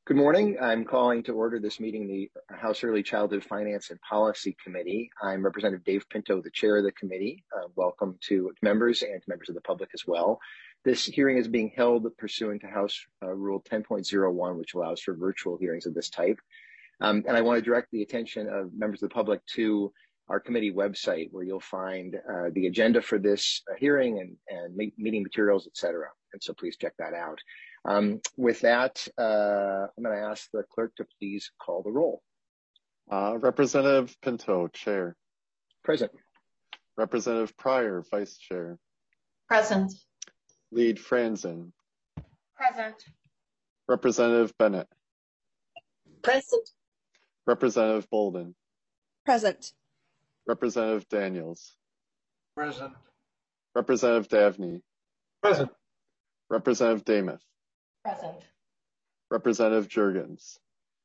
Good morning. I'm calling to order this meeting, the House Early Childhood Finance and Policy Committee. I'm Representative Dave Pinto, the chair of the committee. Welcome to members and to members of the public as well. This hearing is being held pursuant to House Rule 10.01, which allows for virtual hearings of this type. And I want to direct the attention of members of the public to our committee website, where you'll find the agenda for this hearing and meeting materials, et cetera. And so please check that out. With that, I'm going to ask the clerk to please call the roll. Representative Pinto, Chair. Present. Representative Pryor, Vice Chair. Present. Lead Franzen. Present. Representative Bennett. Present. Representative Bolden. Present. Representative Daniels. Present. Representative Davnie. Present. Representative Demuth. Present. Representative Jurgens.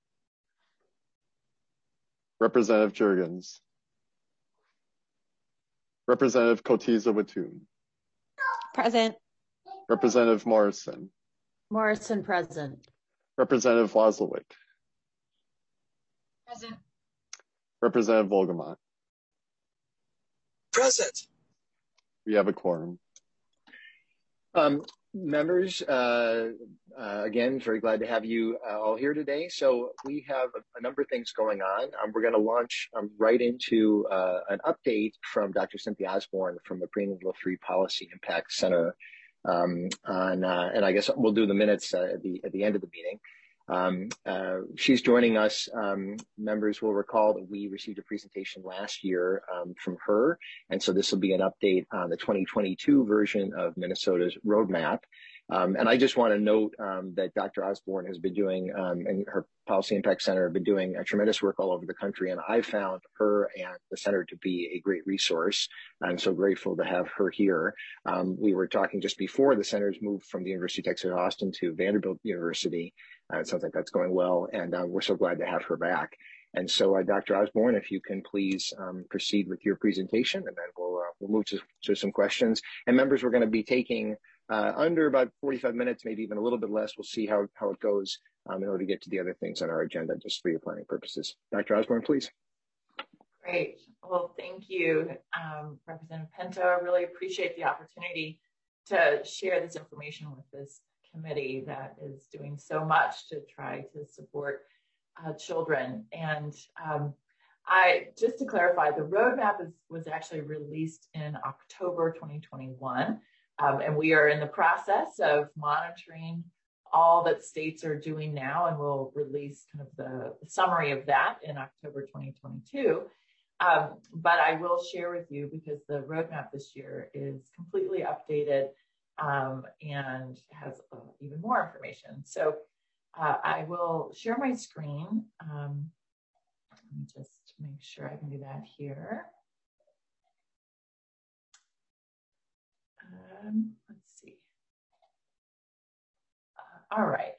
Representative Jurgens. Representative Cotiza-Wattoon. Present. Representative Morrison. Morrison, present. Representative Wozlowick. Present. Representative Volgamont. Present. We have a quorum. Members, again, very glad to have you all here today. So we have a number of things going on. We're going to launch right into an update from Dr. Cynthia Osborne from the Prenatal 3 Policy Impact Center and I guess we'll do the minutes at the end of the meeting. She's joining us. Members will recall that we received a presentation last year from her, and so this will be an update on the 2022 version of Minnesota's roadmap. And I just want to note that Dr. Osborne has been doing, and her Policy Impact Center have been doing a tremendous work all over the country, and I found her and the center to be a great resource. I'm so grateful to have her here. We were talking just before the center's moved from the University of Texas Austin to Vanderbilt University. It sounds like that's going well, and we're so glad to have her back. And so, Dr. Osborne, if you can please proceed with your presentation, and then we'll move to some questions. And members, we're going to be taking under about 45 minutes, maybe even a little bit less. We'll see how it goes in order to get to the other things on our agenda, just for your planning purposes. Dr. Osborne, please. Great. Well, thank you, Representative Pinto. I really appreciate the opportunity to share this information with this committee that is doing so much to try to support children. And just to clarify, the roadmap was actually released in October 2021. And we are in the process of monitoring all that states are doing now, and we'll release kind of the summary of that in October 2022. But I will share with you, because the roadmap this year is completely updated and has even more information. So I will share my screen. Let me just make sure I can do that here. Let's see. All right.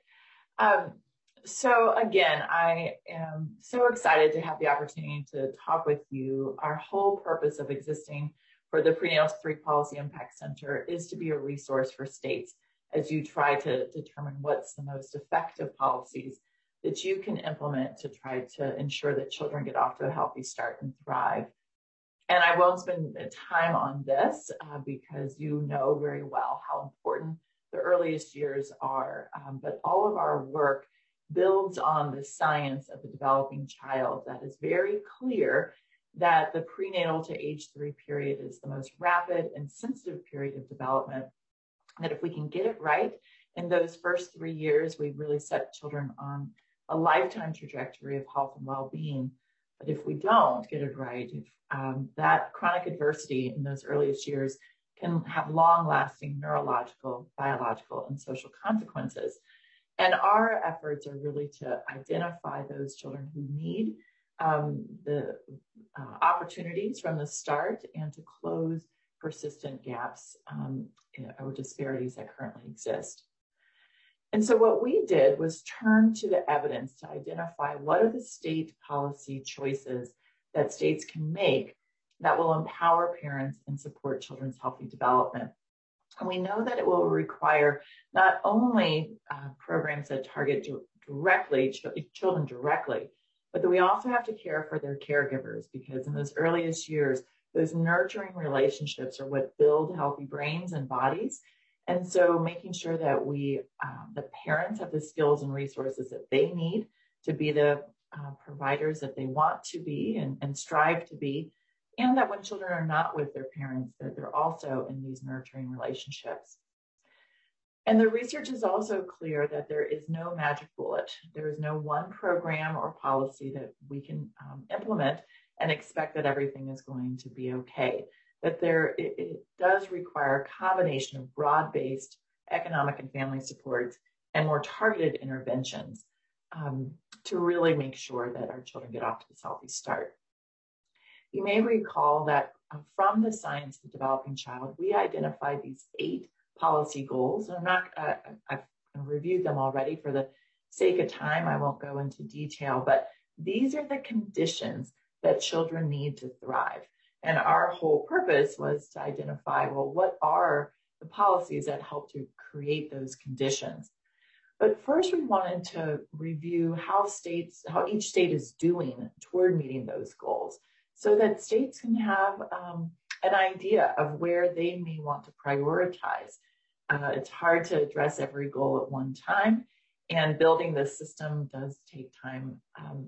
So again, I am so excited to have the opportunity to talk with you. Our whole purpose of existing for the Prenatal 3 Policy Impact Center is to be a resource for states as you try to determine what's the most effective policies that you can implement to try to ensure that children get off to a healthy start and thrive. And I won't spend time on this because you know very well how important the earliest years are, but all of our work builds on the science of the developing child that is very clear that the prenatal to age 3 period is the most rapid and sensitive period of development, that if we can get it right in those first 3 years, we really set children on a lifetime trajectory of health and well-being. But if we don't get it right, that chronic adversity in those earliest years can have long-lasting neurological, biological, and social consequences. And our efforts are really to identify those children who need the opportunities from the start and to close persistent gaps or disparities that currently exist. And so what we did was turn to the evidence to identify what are the state policy choices that states can make that will empower parents and support children's healthy development. And we know that it will require not only programs that target children directly, but that we also have to care for their caregivers, because in those earliest years, those nurturing relationships are what build healthy brains and bodies. And so making sure that the parents have the skills and resources that they need to be the providers that they want to be and strive to be, and that when children are not with their parents, that they're also in these nurturing relationships. And the research is also clear that there is no magic bullet. There is no one program or policy that we can implement and expect that everything is going to be okay. That it does require a combination of broad-based economic and family supports and more targeted interventions to really make sure that our children get off to this healthy start. You may recall that from the Science of the Developing Child, we identified these 8 policy goals. And I've reviewed them already. For the sake of time, I won't go into detail, but these are the conditions that children need to thrive. And our whole purpose was to identify, well, what are the policies that help to create those conditions? But first, we wanted to review how each state is doing toward meeting those goals, so that states can have an idea of where they may want to prioritize. It's hard to address every goal at one time, and building this system does take time.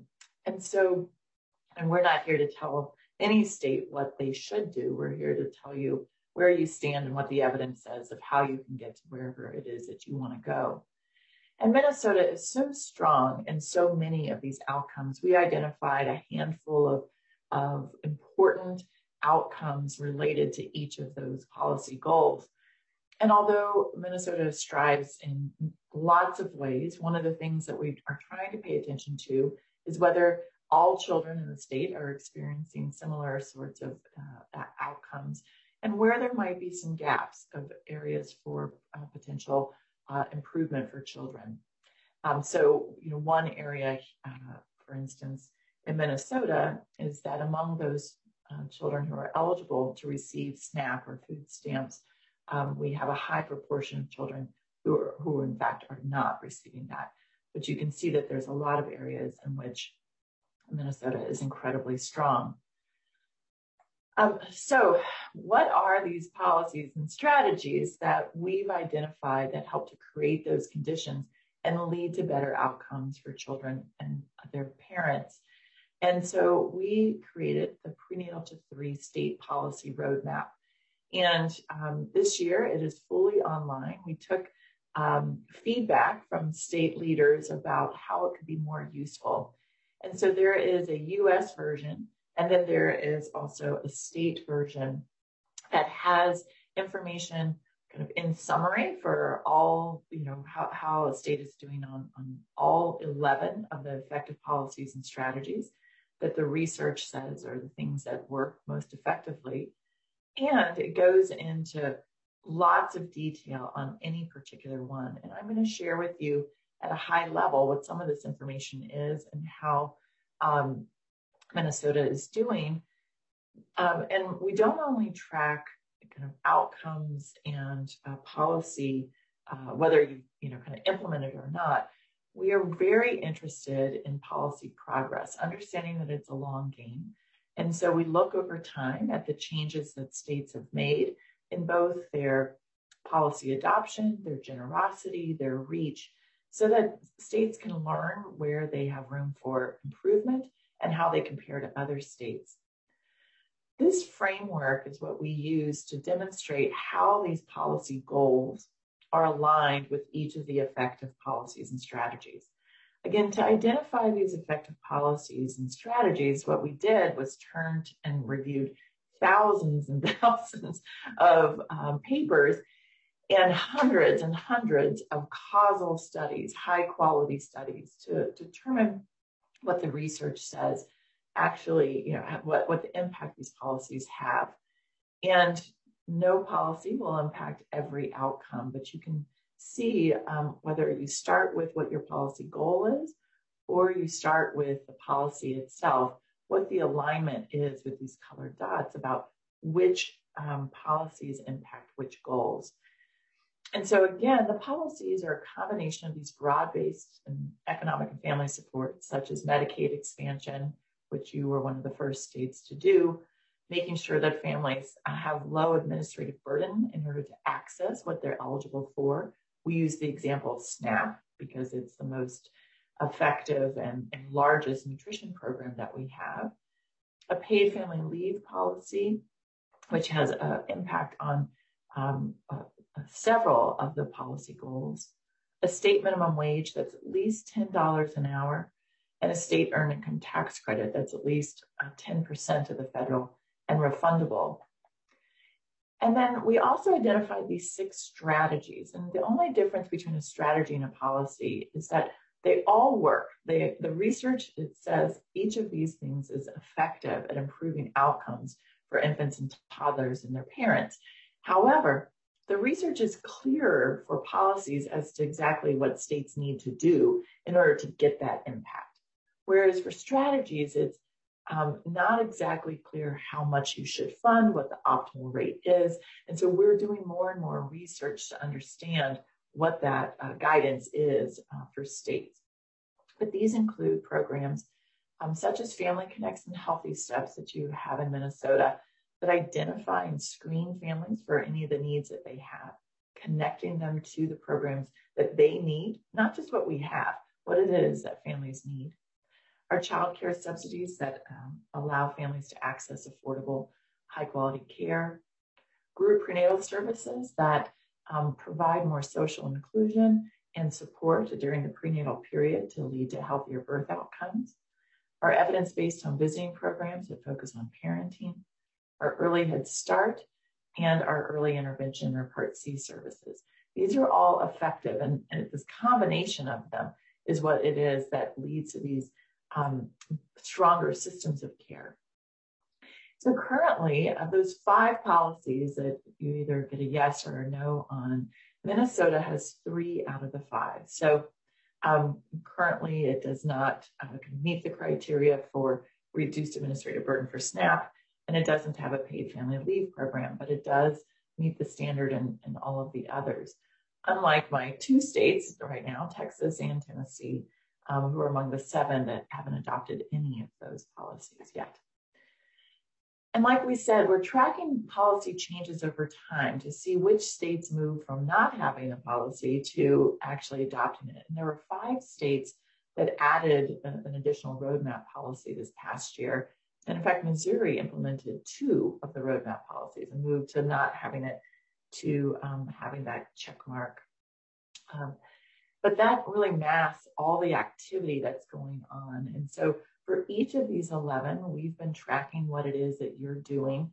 And we're not here to tell any state what they should do. We're here to tell you where you stand and what the evidence says of how you can get to wherever it is that you want to go. And Minnesota is so strong in so many of these outcomes. We identified a handful of important outcomes related to each of those policy goals. And although Minnesota strives in lots of ways, one of the things that we are trying to pay attention to is whether all children in the state are experiencing similar sorts of outcomes, and where there might be some gaps of areas for potential improvement for children. One area, for instance, in Minnesota, is that among those children who are eligible to receive SNAP or food stamps, we have a high proportion of children who in fact are not receiving that. But you can see that there's a lot of areas in which Minnesota is incredibly strong. So what are these policies and strategies that we've identified that help to create those conditions and lead to better outcomes for children and their parents? And so we created the Prenatal to 3 State Policy Roadmap. And this year it is fully online. We took feedback from state leaders about how it could be more useful. And so there is a US version, and then there is also a state version that has information kind of in summary for all, how a state is doing on all 11 of the effective policies and strategies that the research says are the things that work most effectively. And it goes into lots of detail on any particular one. And I'm going to share with you at a high level what some of this information is and how Minnesota is doing. And we don't only track kind of outcomes and policy, whether you kind of implement it or not. We are very interested in policy progress, understanding that it's a long game. And so we look over time at the changes that states have made in both their policy adoption, their generosity, their reach, so that states can learn where they have room for improvement and how they compare to other states. This framework is what we use to demonstrate how these policy goals are aligned with each of the effective policies and strategies. Again, to identify these effective policies and strategies, what we did was turned and reviewed thousands and thousands of papers and hundreds of causal studies, high quality studies, to determine what the research says actually, what the impact these policies have. And no policy will impact every outcome, but you can see whether you start with what your policy goal is or you start with the policy itself, what the alignment is with these colored dots about which policies impact which goals. And so again, the policies are a combination of these broad-based and economic and family support, such as Medicaid expansion, which you were one of the first states to do, making sure that families have low administrative burden in order to access what they're eligible for. We use the example of SNAP because it's the most effective and largest nutrition program that we have. A paid family leave policy, which has an impact on several of the policy goals. A state minimum wage that's at least $10 an hour, and a state earned income tax credit that's at least 10% of the federal and refundable. And then we also identified these 6 strategies. And the only difference between a strategy and a policy is that they all work. The research, it says each of these things is effective at improving outcomes for infants and toddlers and their parents. However, the research is clearer for policies as to exactly what states need to do in order to get that impact. Whereas for strategies, it's not exactly clear how much you should fund, what the optimal rate is. And so we're doing more and more research to understand what that guidance is for states. But these include programs such as Family Connects and Healthy Steps that you have in Minnesota that identify and screen families for any of the needs that they have, connecting them to the programs that they need, not just what we have, what it is that families need. Our child care subsidies that allow families to access affordable, high-quality care. Group prenatal services that provide more social inclusion and support during the prenatal period to lead to healthier birth outcomes. Our evidence-based home visiting programs that focus on parenting. Our early Head Start, and our early intervention or Part C services. These are all effective, and this combination of them is what it is that leads to these stronger systems of care. So currently, of those 5 policies that you either get a yes or a no on, Minnesota has 3 out of the 5. So currently, it does not meet the criteria for reduced administrative burden for SNAP, and it doesn't have a paid family leave program, but it does meet the standard in all of the others. Unlike my 2 states right now, Texas and Tennessee, who are among the 7 that haven't adopted any of those policies yet. And like we said, we're tracking policy changes over time to see which states move from not having a policy to actually adopting it. And there were 5 states that added an additional roadmap policy this past year. And in fact, Missouri implemented 2 of the roadmap policies and moved to not having it to having that check mark. But that really masks all the activity that's going on. And so for each of these 11, we've been tracking what it is that you're doing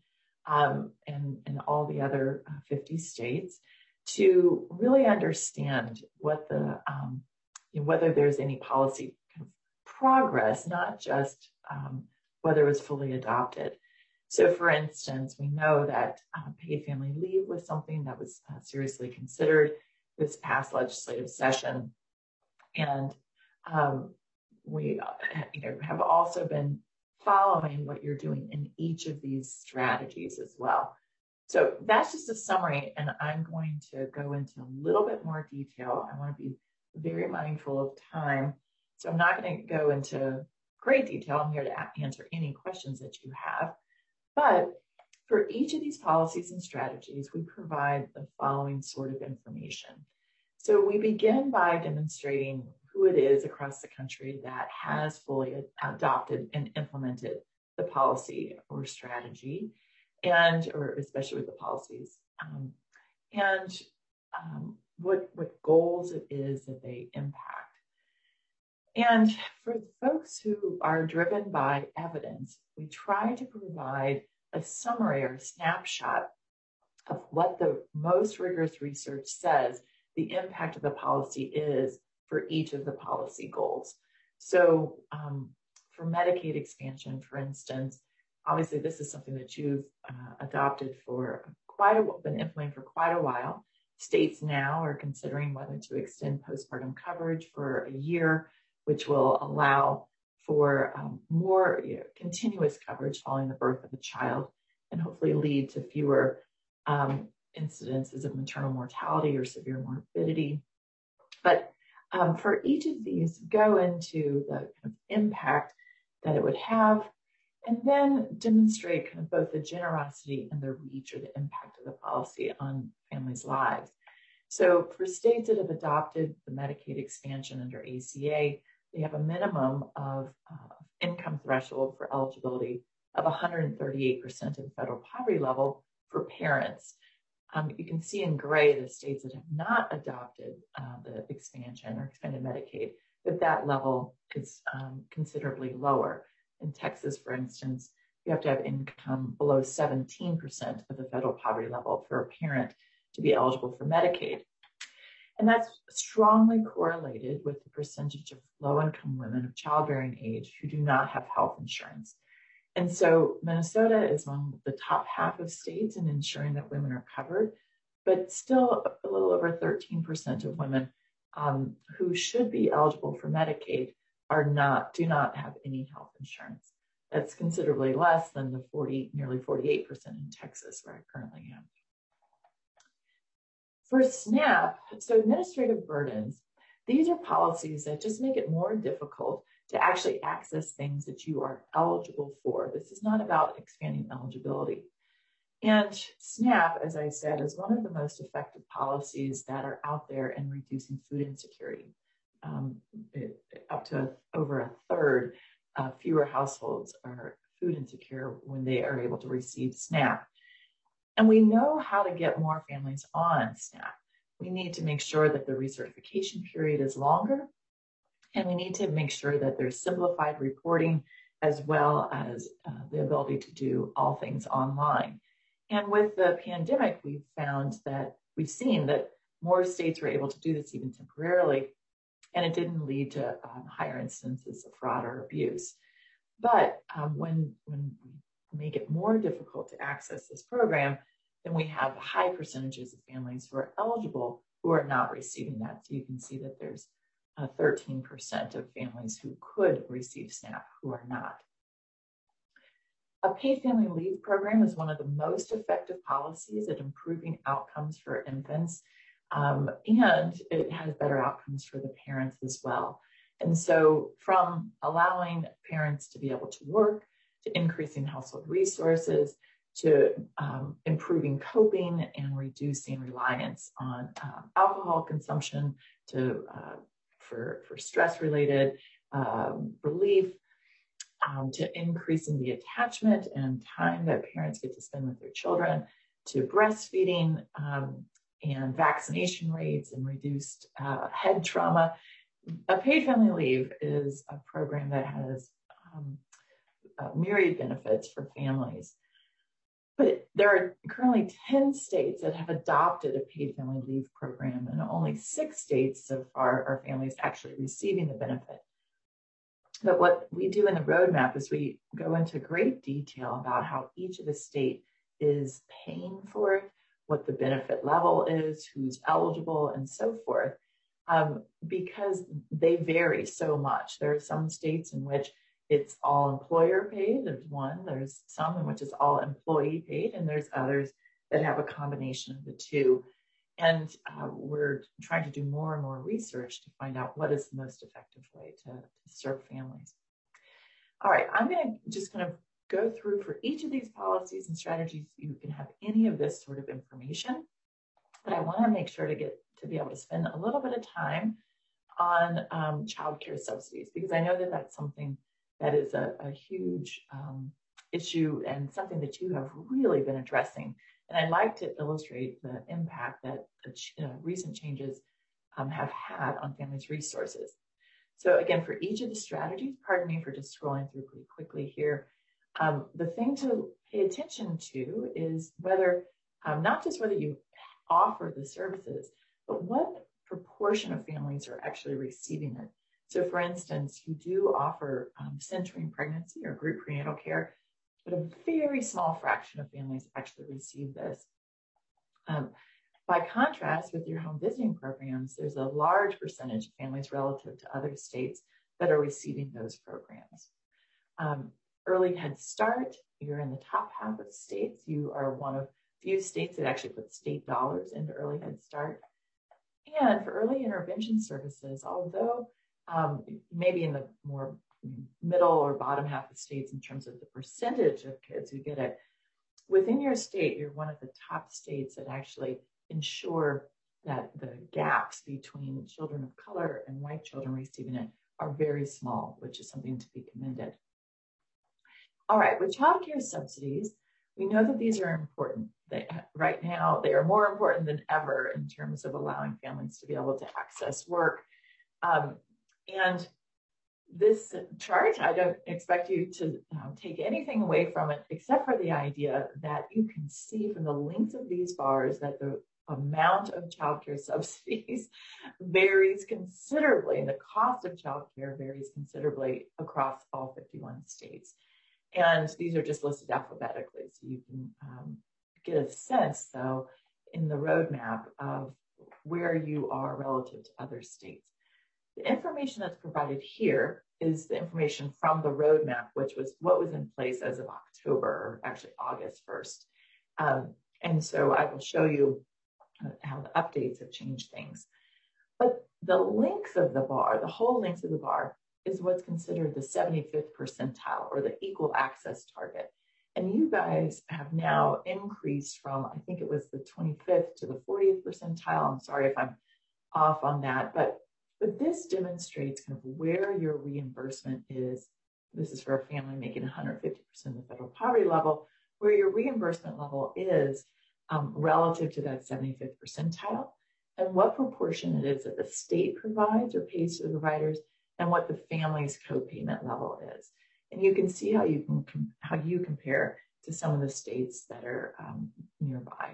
in all the other 50 states to really understand what the whether there's any policy kind of progress, not just whether it was fully adopted. So for instance, we know that paid family leave was something that was seriously considered this past legislative session. And we have also been following what you're doing in each of these strategies as well. So that's just a summary, and I'm going to go into a little bit more detail. I want to be very mindful of time. So I'm not going to go into great detail. I'm here to answer any questions that you have. But for each of these policies and strategies, we provide the following sort of information. So we begin by demonstrating who it is across the country that has fully adopted and implemented the policy or strategy, or especially with the policies, what goals it is that they impact. And for folks who are driven by evidence, we try to provide a summary or a snapshot of what the most rigorous research says the impact of the policy is for each of the policy goals. So for Medicaid expansion, for instance, obviously this is something that you've adopted for been implementing for quite a while. States now are considering whether to extend postpartum coverage for a year, which will allow for more continuous coverage following the birth of a child and hopefully lead to fewer incidences of maternal mortality or severe morbidity. But for each of these, go into the kind of impact that it would have, and then demonstrate kind of both the generosity and the reach or the impact of the policy on families' lives. So for states that have adopted the Medicaid expansion under ACA, they have a minimum of income threshold for eligibility of 138% of the federal poverty level for parents. You can see in gray the states that have not adopted the expansion or expanded Medicaid, that level is considerably lower. In Texas, for instance, you have to have income below 17% of the federal poverty level for a parent to be eligible for Medicaid. And that's strongly correlated with the percentage of low-income women of childbearing age who do not have health insurance. And so Minnesota is among the top half of states in ensuring that women are covered, but still a little over 13% of women who should be eligible for Medicaid do not have any health insurance. That's considerably less than the nearly 48% in Texas, where I currently am. For SNAP, so administrative burdens, these are policies that just make it more difficult to actually access things that you are eligible for. This is not about expanding eligibility. And SNAP, as I said, is one of the most effective policies that are out there in reducing food insecurity. Up to over a third fewer households are food insecure when they are able to receive SNAP. And we know how to get more families on SNAP. We need to make sure that the recertification period is longer, and we need to make sure that there's simplified reporting as well as the ability to do all things online. And with the pandemic, we've seen that more states were able to do this even temporarily, and it didn't lead to higher instances of fraud or abuse. But when we make it more difficult to access this program, then we have high percentages of families who are eligible who are not receiving that. So you can see that there's 13% of families who could receive SNAP who are not. A paid family leave program is one of the most effective policies at improving outcomes for infants, and it has better outcomes for the parents as well. And so from allowing parents to be able to work, to increasing household resources, to improving coping and reducing reliance on alcohol consumption, for stress-related relief, to increasing the attachment and time that parents get to spend with their children, to breastfeeding and vaccination rates and reduced head trauma. A paid family leave is a program that has myriad benefits for families. But there are currently 10 states that have adopted a paid family leave program, and only 6 states so far are families actually receiving the benefit. But what we do in the roadmap is we go into great detail about how each of the state is paying for it, what the benefit level is, who's eligible, and so forth, because they vary so much. There are some states in which it's all employer paid. There's some in which it's all employee paid, and there's others that have a combination of the two. And we're trying to do more and more research to find out what is the most effective way to serve families. All right, I'm going to just kind of go through for each of these policies and strategies. You can have any of this sort of information, but I want to make sure to be able to spend a little bit of time on childcare subsidies, because I know that that's something that is a huge issue and something that you have really been addressing. And I'd like to illustrate the impact that recent changes have had on families' resources. So again, for each of the strategies, pardon me for just scrolling through pretty quickly here, the thing to pay attention to is whether, not just whether you offer the services, but what proportion of families are actually receiving it. So for instance, you do offer centering pregnancy or group prenatal care, but a very small fraction of families actually receive this. By contrast, with your home visiting programs, there's a large percentage of families relative to other states that are receiving those programs. Early Head Start, you're in the top half of states. You are one of few states that actually put state dollars into Early Head Start. And for early intervention services, although maybe in the more middle or bottom half of states in terms of the percentage of kids who get it, within your state, you're one of the top states that actually ensure that the gaps between children of color and white children receiving it are very small, which is something to be commended. All right, with child care subsidies, we know that these are important. Right now, they are more important than ever in terms of allowing families to be able to access work. And this chart, I don't expect you to take anything away from it, except for the idea that you can see from the length of these bars that the amount of childcare subsidies varies considerably, and the cost of childcare varies considerably across all 51 states. And these are just listed alphabetically, so you can get a sense, though, in the roadmap of where you are relative to other states. The information that's provided here is the information from the roadmap, which was what was in place as of October, or actually August 1st. And so I will show you how the updates have changed things. But the length of the bar, the whole length of the bar, is what's considered the 75th percentile, or the equal access target. And you guys have now increased from, I think it was the 25th to the 40th percentile. I'm sorry if I'm off on that, but this demonstrates kind of where your reimbursement is. This is for a family making 150% of the federal poverty level, where your reimbursement level is relative to that 75th percentile, and what proportion it is that the state provides or pays to the providers, and what the family's co-payment level is. And you can see how you compare to some of the states that are nearby.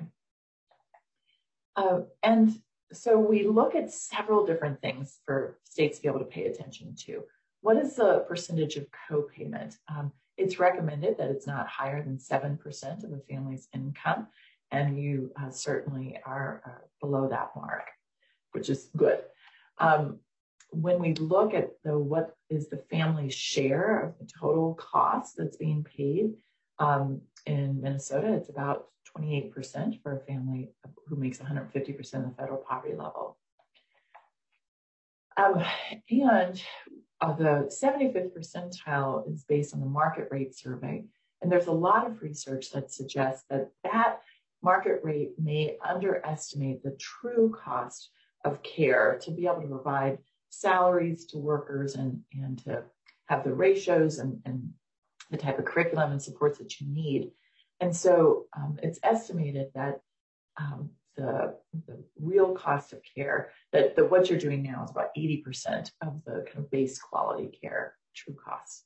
And so we look at several different things for states to be able to pay attention to. What is the percentage of co-payment? It's recommended that it's not higher than 7% of a family's income, and you certainly are below that mark, which is good. When we look at what is the family's share of the total cost that's being paid, in Minnesota, it's about 28% for a family who makes 150% of the federal poverty level. And the 75th percentile is based on the market rate survey. And there's a lot of research that suggests that that market rate may underestimate the true cost of care to be able to provide salaries to workers and to have the ratios and the type of curriculum and supports that you need. And so it's estimated that the real cost of care, that what you're doing now is about 80% of the kind of base quality care true costs.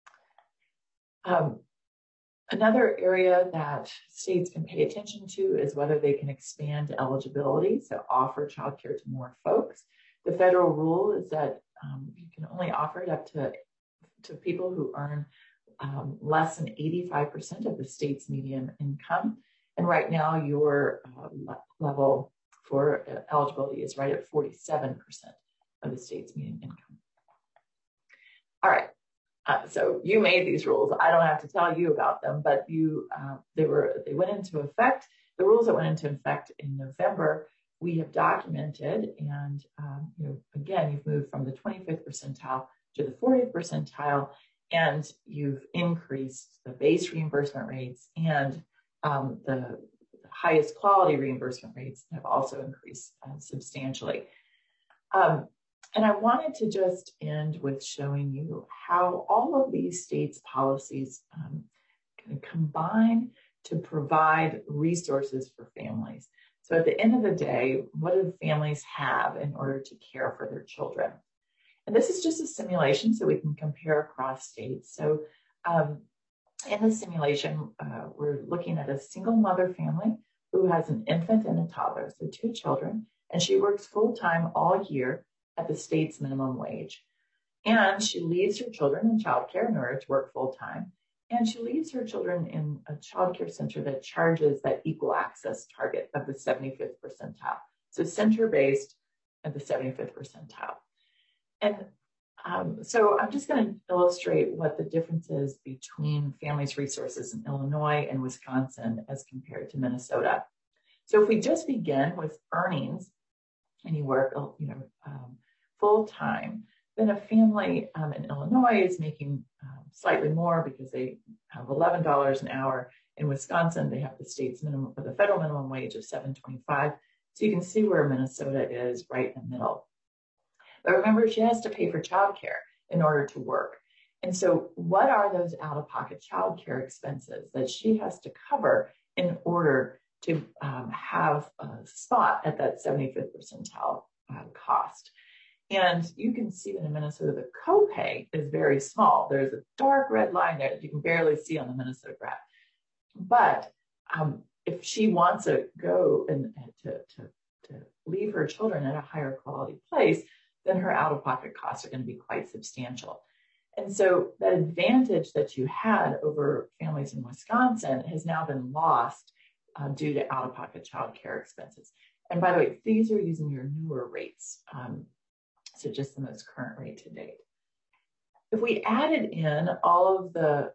Another area that states can pay attention to is whether they can expand eligibility, so offer childcare to more folks. The federal rule is that you can only offer it up to people who earn less than 85% of the state's median income. And right now, your level for eligibility is right at 47% of the state's median income. All right. So you made these rules. I don't have to tell you about them, but they went into effect. The rules that went into effect in November, we have documented, and again, you've moved from the 25th percentile to the 40th percentile, and you've increased the base reimbursement rates, and the highest quality reimbursement rates have also increased substantially. And I wanted to just end with showing you how all of these states' policies can combine to provide resources for families. So at the end of the day, what do families have in order to care for their children? And this is just a simulation so we can compare across states. So in the simulation, we're looking at a single mother family who has an infant and a toddler, so 2 children, and she works full-time all year at the state's minimum wage. And she leaves her children in childcare in order to work full-time. And she leaves her children in a childcare center that charges that equal access target of the 75th percentile. So center-based at the 75th percentile. And So I'm just going to illustrate what the difference is between Families Resources in Illinois and Wisconsin as compared to Minnesota. So if we just begin with earnings and you work, full time, then a family in Illinois is making slightly more because they have $11 an hour. In Wisconsin, they have the state's minimum or the federal minimum wage of $7.25. So you can see where Minnesota is right in the middle. But remember, she has to pay for childcare in order to work. And so what are those out-of-pocket childcare expenses that she has to cover in order to have a spot at that 75th percentile cost? And you can see that in Minnesota, the copay is very small. There's a dark red line there that you can barely see on the Minnesota graph. But if she wants to go and to leave her children at a higher quality place, then her out-of-pocket costs are going to be quite substantial. And so that advantage that you had over families in Wisconsin has now been lost due to out-of-pocket childcare expenses. And by the way, these are using your newer rates, so just the most current rate to date. If we added in all of the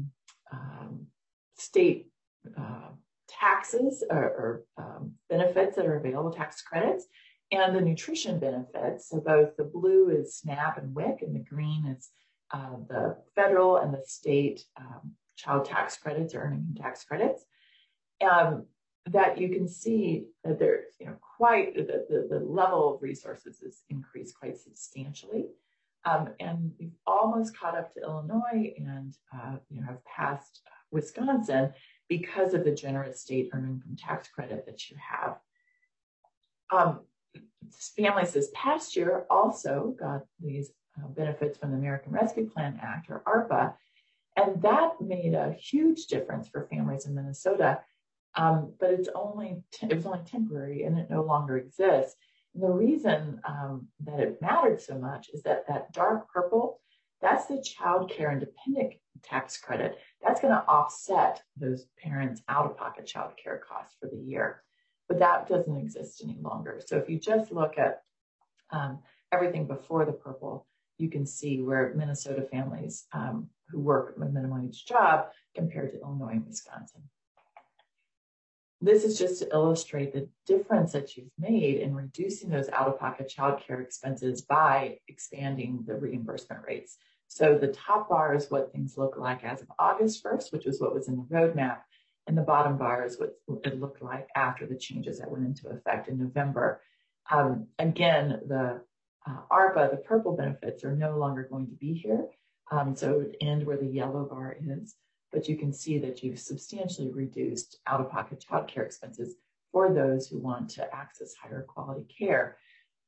state taxes or benefits that are available, tax credits, and the nutrition benefits, so both the blue is SNAP and WIC, and the green is the federal and the state child tax credits or earning tax credits, that you can see that there's quite the level of resources is increased quite substantially, and we've almost caught up to Illinois and have passed Wisconsin because of the generous state earned income tax credit that you have. Families this past year also got these benefits from the American Rescue Plan Act, or ARPA, and that made a huge difference for families in Minnesota. But it was only temporary, and it no longer exists. And the reason that it mattered so much is that dark purple, that's the child care and dependent tax credit. That's going to offset those parents' out-of-pocket child care costs for the year. But that doesn't exist any longer. So if you just look at everything before the purple, you can see where Minnesota families who work a minimum wage job compared to Illinois and Wisconsin. This is just to illustrate the difference that you've made in reducing those out-of-pocket child care expenses by expanding the reimbursement rates. So the top bar is what things look like as of August 1st, which is what was in the roadmap. And the bottom bar is what it looked like after the changes that went into effect in November. Again, the ARPA, the purple benefits, are no longer going to be here. So it would end where the yellow bar is. But you can see that you've substantially reduced out-of-pocket child care expenses for those who want to access higher quality care.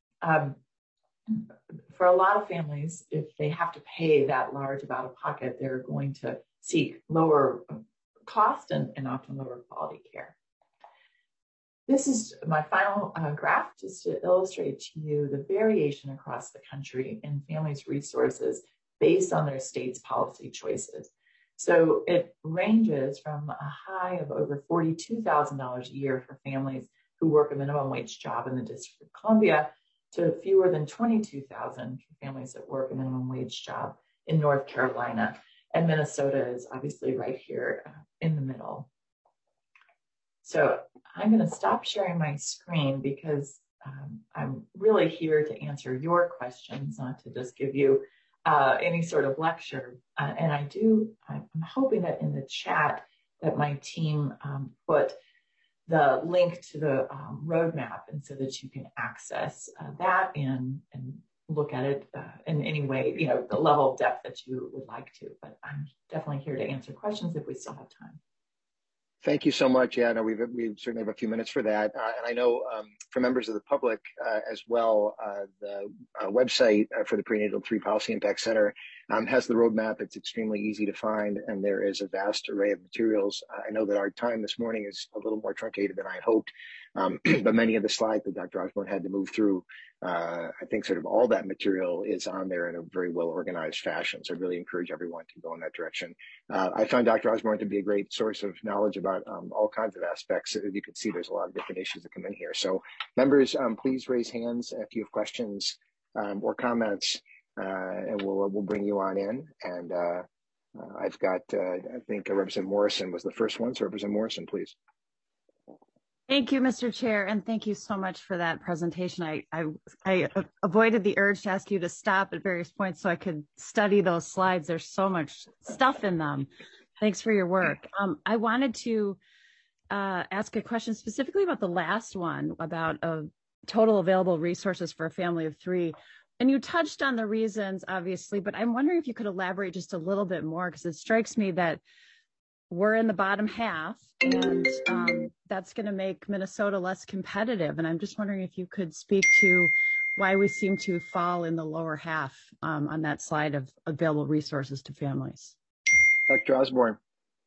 For a lot of families, if they have to pay that large of out-of-pocket, they're going to seek lower cost and often lower quality care. This is my final graph just to illustrate to you the variation across the country in families' resources based on their state's policy choices. So it ranges from a high of over $42,000 a year for families who work a minimum wage job in the District of Columbia to fewer than $22,000 for families that work a minimum wage job in North Carolina. And Minnesota is obviously right here in the middle. So I'm going to stop sharing my screen because I'm really here to answer your questions, not to just give you any sort of lecture. And I'm hoping that in the chat that my team put the link to the roadmap, and so that you can access that and look at it in any way, the level of depth that you would like to. But I'm definitely here to answer questions if we still have time. Thank you so much. Yeah, no, we certainly have a few minutes for that. And I know for members of the public as well, the website for the Prenatal 3 Policy Impact Center has the roadmap. It's extremely easy to find, and there is a vast array of materials. I know that our time this morning is a little more truncated than I had hoped, but many of the slides that Dr. Osborne had to move through, I think sort of all that material is on there in a very well organized fashion. So I really encourage everyone to go in that direction. I found Dr. Osborne to be a great source of knowledge about all kinds of aspects. As you can see, there's a lot of different issues that come in here. So members, please raise hands if you have questions or comments. and we'll bring you on in. And I've got, I think Representative Morrison was the first one. So Representative Morrison, please. Thank you, Mr. Chair, and thank you so much for that presentation. I avoided the urge to ask you to stop at various points so I could study those slides. There's so much stuff in them. Thanks for your work. I wanted to ask a question specifically about the last one, about total available resources for a family of 3. And you touched on the reasons, obviously, but I'm wondering if you could elaborate just a little bit more, because it strikes me that we're in the bottom half, and that's going to make Minnesota less competitive. And I'm just wondering if you could speak to why we seem to fall in the lower half on that slide of available resources to families. Dr. Osborne.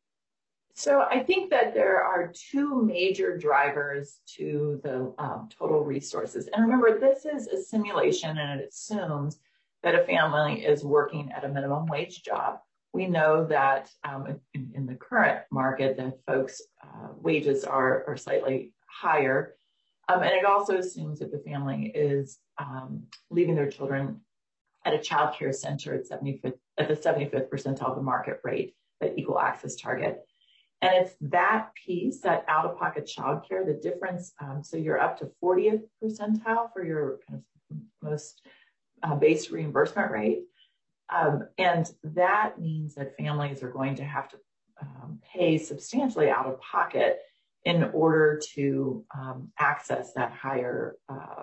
So I think that there are 2 major drivers to the total resources. And remember, this is a simulation, and it assumes that a family is working at a minimum wage job. We know that in the current market that folks' wages are slightly higher. And it also assumes that the family is leaving their children at a child care center at the 75th percentile of the market rate, that equal access target. And it's that piece, that out-of-pocket child care, the difference. So you're up to 40th percentile for your kind of most base reimbursement rate. And that means that families are going to have to pay substantially out of pocket in order to access that higher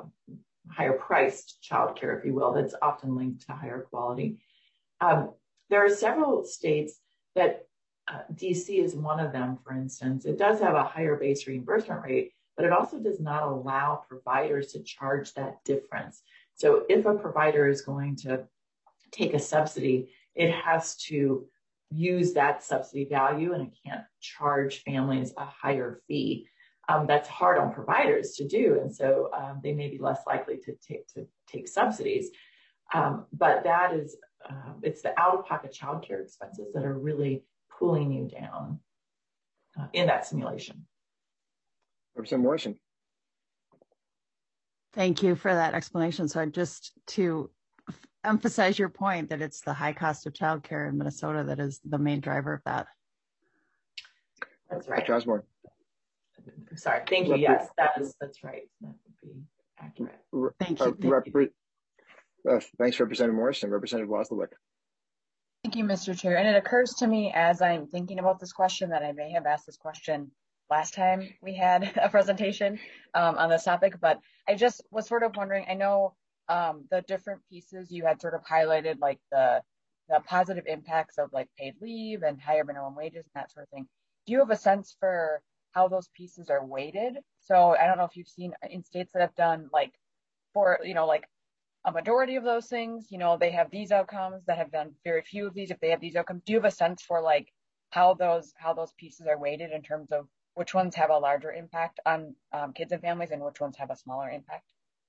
priced childcare, if you will, that's often linked to higher quality. There are several states that DC is one of them, for instance. It does have a higher base reimbursement rate, but it also does not allow providers to charge that difference. So if a provider is going to take a subsidy, it has to use that subsidy value, and it can't charge families a higher fee. That's hard on providers to do, and so they may be less likely to take subsidies. But that is, it's the out-of-pocket childcare expenses that are really pulling you down in that simulation. Representative Morrison. Thank you for that explanation. So just to emphasize your point that it's the high cost of childcare in Minnesota that is the main driver of that. That's right. Dr. Osborne. Sorry. Thank you. Yes, that's right. That would be accurate. Thank you. Thanks, Representative Morrison. Representative Wozlowick. Thank you, Mr. Chair. And it occurs to me as I'm thinking about this question that I may have asked this question last time we had a presentation on this topic, but I just was sort of wondering, I know the different pieces you had sort of highlighted, like the positive impacts of like paid leave and higher minimum wages and that sort of thing. Do you have a sense for how those pieces are weighted? So I don't know if you've seen in states that have done like for, like a majority of those things, they have these outcomes, that have done very few of these. If they have these outcomes, do you have a sense for like how those pieces are weighted in terms of which ones have a larger impact on kids and families and which ones have a smaller impact?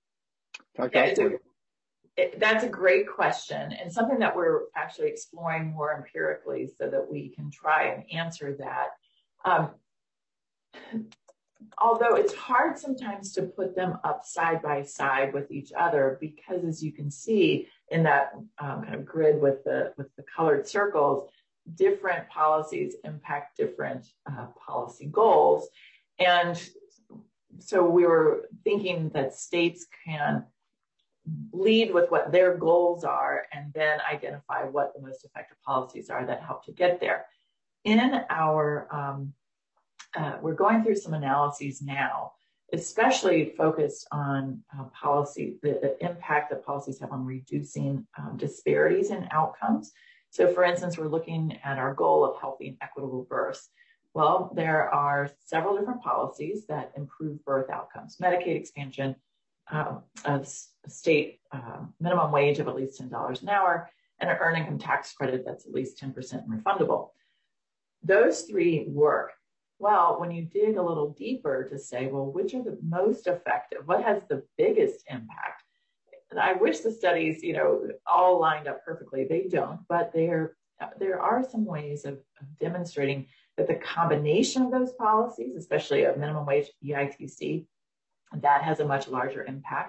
That's a great question, and something that we're actually exploring more empirically so that we can try and answer that. Although it's hard sometimes to put them up side by side with each other, because as you can see in that kind of grid with the colored circles, different policies impact different policy goals. And so we were thinking that states can lead with what their goals are and then identify what the most effective policies are that help to get there. In our we're going through some analyses now, especially focused on policy, the impact that policies have on reducing disparities in outcomes. So for instance, we're looking at our goal of healthy and equitable births. Well, there are several different policies that improve birth outcomes: Medicaid expansion, of state minimum wage of at least $10 an hour, and an earned income tax credit that's at least 10% refundable. Those 3 work. Well, when you dig a little deeper to say, well, which are the most effective? What has the biggest impact? And I wish the studies, all lined up perfectly. They don't, but there are some ways of demonstrating that the combination of those policies, especially a minimum wage EITC, that has a much larger impact.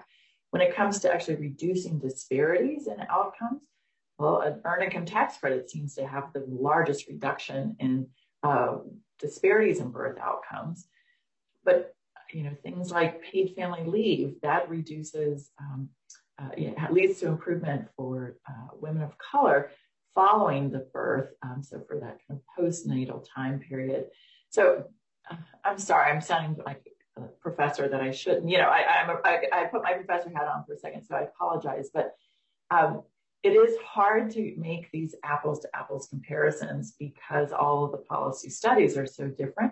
when it comes to actually reducing disparities in outcomes, well, an earned income tax credit seems to have the largest reduction in disparities in birth outcomes. But, things like paid family leave, that reduces, leads to improvement for women of color following the birth, so for that kind of postnatal time period. So I'm sorry, I'm sounding like a professor that I shouldn't. I put my professor hat on for a second, so I apologize. But it is hard to make these apples to apples comparisons because all of the policy studies are so different.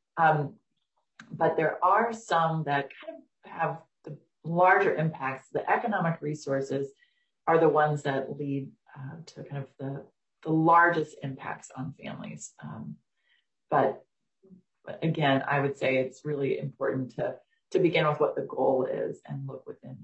But there are some that kind of have the larger impacts. The economic resources are the ones that lead to kind of the largest impacts on families. But again, I would say it's really important to begin with what the goal is and look within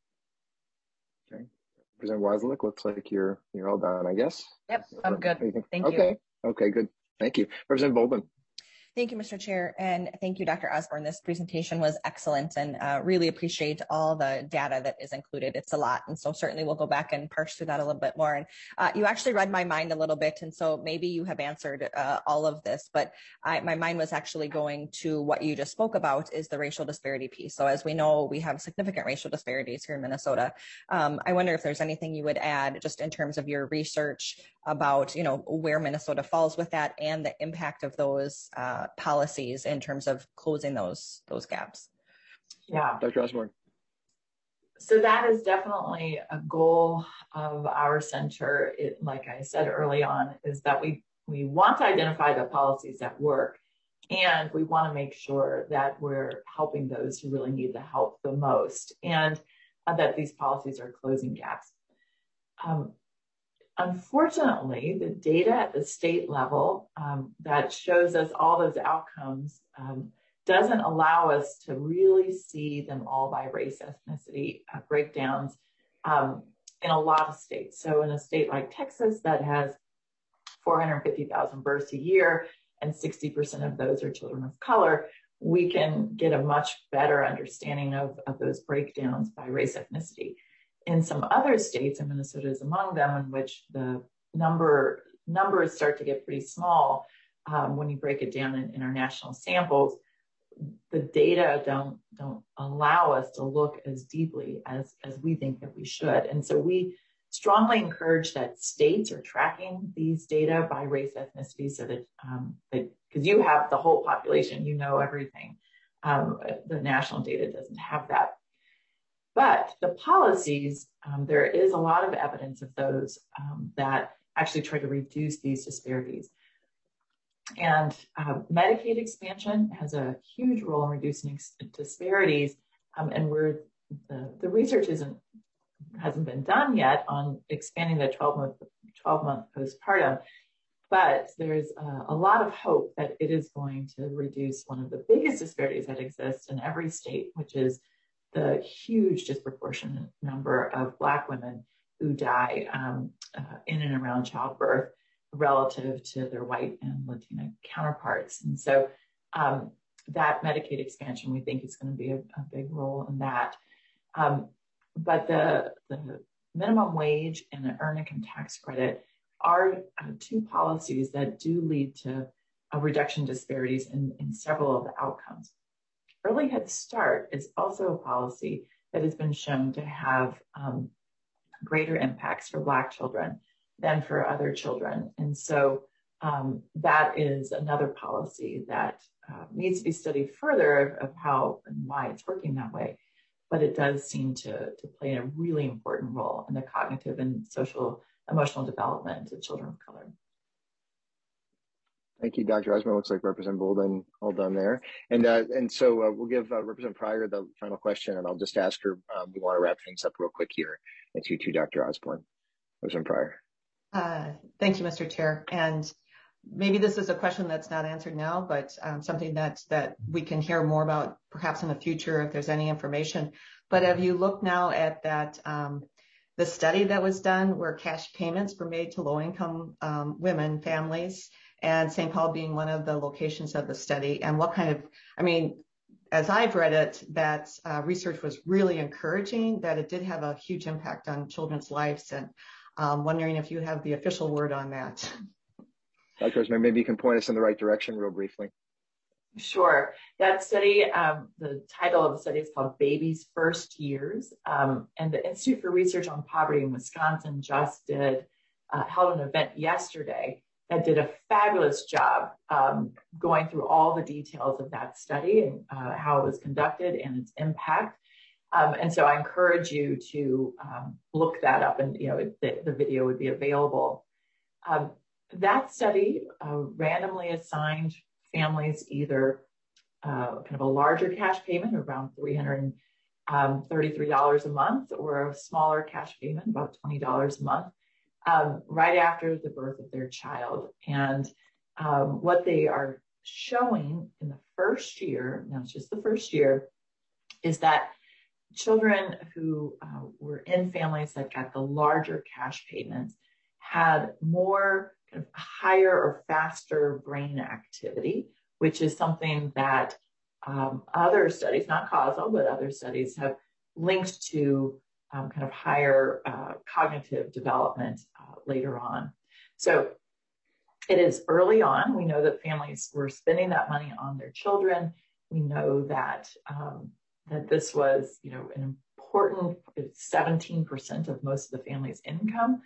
that. Okay. Representative Wasilik, looks like you're all done, I guess. Yep, I'm good. Thank you. Okay, good. Thank you. Representative Boldman. Thank you, Mr. Chair, and thank you, Dr. Osborne. This presentation was excellent, and really appreciate all the data that is included. It's a lot, and so certainly we'll go back and parse through that a little bit more. And you actually read my mind a little bit, and so maybe you have answered all of this, but my mind was actually going to what you just spoke about, is the racial disparity piece. So as we know, we have significant racial disparities here in Minnesota. I wonder if there's anything you would add just in terms of your research about, where Minnesota falls with that and the impact of those policies in terms of closing those gaps. Yeah. Dr. Osborne. So that is definitely a goal of our center. Like I said early on, is that we want to identify the policies that work, and we want to make sure that we're helping those who really need the help the most, and that these policies are closing gaps. Unfortunately, the data at the state level that shows us all those outcomes doesn't allow us to really see them all by race, ethnicity breakdowns in a lot of states. So in a state like Texas that has 450,000 births a year and 60% of those are children of color, we can get a much better understanding of those breakdowns by race, ethnicity. In some other states, and Minnesota is among them, in which the numbers start to get pretty small when you break it down in our national samples, the data don't allow us to look as deeply as we think that we should. And so we strongly encourage that states are tracking these data by race, ethnicity, so that because you have the whole population, everything. The national data doesn't have that. But the policies, there is a lot of evidence of those that actually try to reduce these disparities. And Medicaid expansion has a huge role in reducing disparities, and the research hasn't been done yet on expanding the 12-month postpartum. But there's a lot of hope that it is going to reduce one of the biggest disparities that exists in every state, which is the huge disproportionate number of Black women who die in and around childbirth relative to their white and Latina counterparts. And so that Medicaid expansion, we think, is going to be a big role in that. But the minimum wage and the earned income tax credit are two policies that do lead to a reduction in disparities in several of the outcomes. Early Head Start is also a policy that has been shown to have greater impacts for Black children than for other children. And so that is another policy that needs to be studied further of how and why it's working that way. But it does seem to play a really important role in the cognitive and social emotional development of children of color. Thank you, Dr. Osborne. Looks like Representative Bolden all done there. And so we'll give Representative Pryor the final question, and I'll just ask her, we want to wrap things up real quick here. And to Dr. Osborne. Representative Pryor. Thank you, Mr. Chair. And maybe this is a question that's not answered now, but something that we can hear more about perhaps in the future if there's any information. But have you looked now at that, the study that was done where cash payments were made to low-income women, families, and St. Paul being one of the locations of the study, and what kind of, as I've read it, that research was really encouraging, that it did have a huge impact on children's lives, and wondering if you have the official word on that. Dr. Osborne, maybe you can point us in the right direction real briefly. Sure. That study, the title of the study is called Baby's First Years. And the Institute for Research on Poverty in Wisconsin just held an event yesterday that did a fabulous job going through all the details of that study and how it was conducted and its impact. And so I encourage you to look that up, and the video would be available. That study randomly assigned families either kind of a larger cash payment around $333 a month, or a smaller cash payment, about $20 a month, right after the birth of their child. And what they are showing in the first year, now it's just the first year, is that children who were in families that got the larger cash payments had more kind of higher or faster brain activity, which is something that other studies, not causal, but other studies have linked to kind of higher cognitive development later on. So it is early on. We know that families were spending that money on their children. We know that that this was, an important 17% of most of the family's income.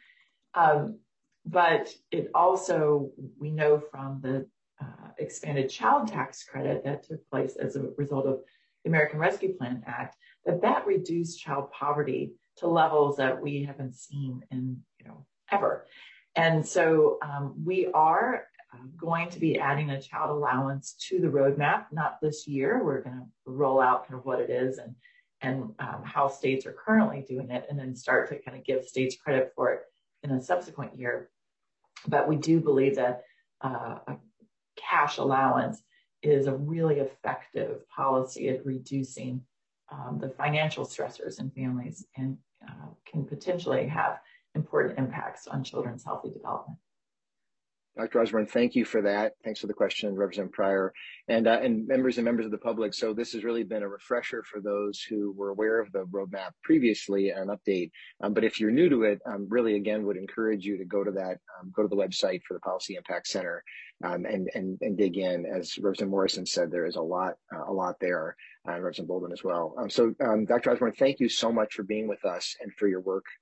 But it also, we know from the expanded child tax credit that took place as a result of the American Rescue Plan Act, that reduced child poverty to levels that we haven't seen in, ever. And so we are going to be adding a child allowance to the roadmap, not this year. We're going to roll out kind of what it is and how states are currently doing it, and then start to kind of give states credit for it in a subsequent year. But we do believe that a cash allowance is a really effective policy at reducing the financial stressors in families, and can potentially have important impacts on children's healthy development. Dr. Osborne, thank you for that. Thanks for the question, Representative Pryor, and members of the public. So this has really been a refresher for those who were aware of the roadmap previously, an update. But if you're new to it, really again would encourage you to go to that, go to the website for the Policy Impact Center, and dig in. As Representative Morrison said, there is a lot there, and Representative Bolden as well. So Dr. Osborne, thank you so much for being with us and for your work.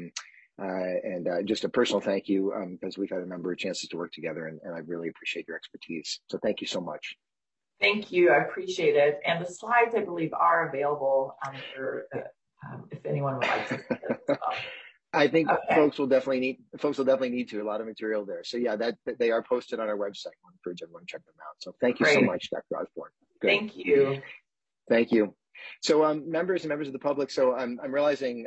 And just a personal thank you, because we've had a number of chances to work together, and I really appreciate your expertise. So thank you so much. Thank you. I appreciate it. And the slides, I believe, are available if anyone would like to see it as well. I think folks will definitely need to. A lot of material there. So yeah, that they are posted on our website. I encourage everyone to check them out. So thank you so much, Dr. Osborne. Good. Thank you. Thank you. So members of the public, so I'm realizing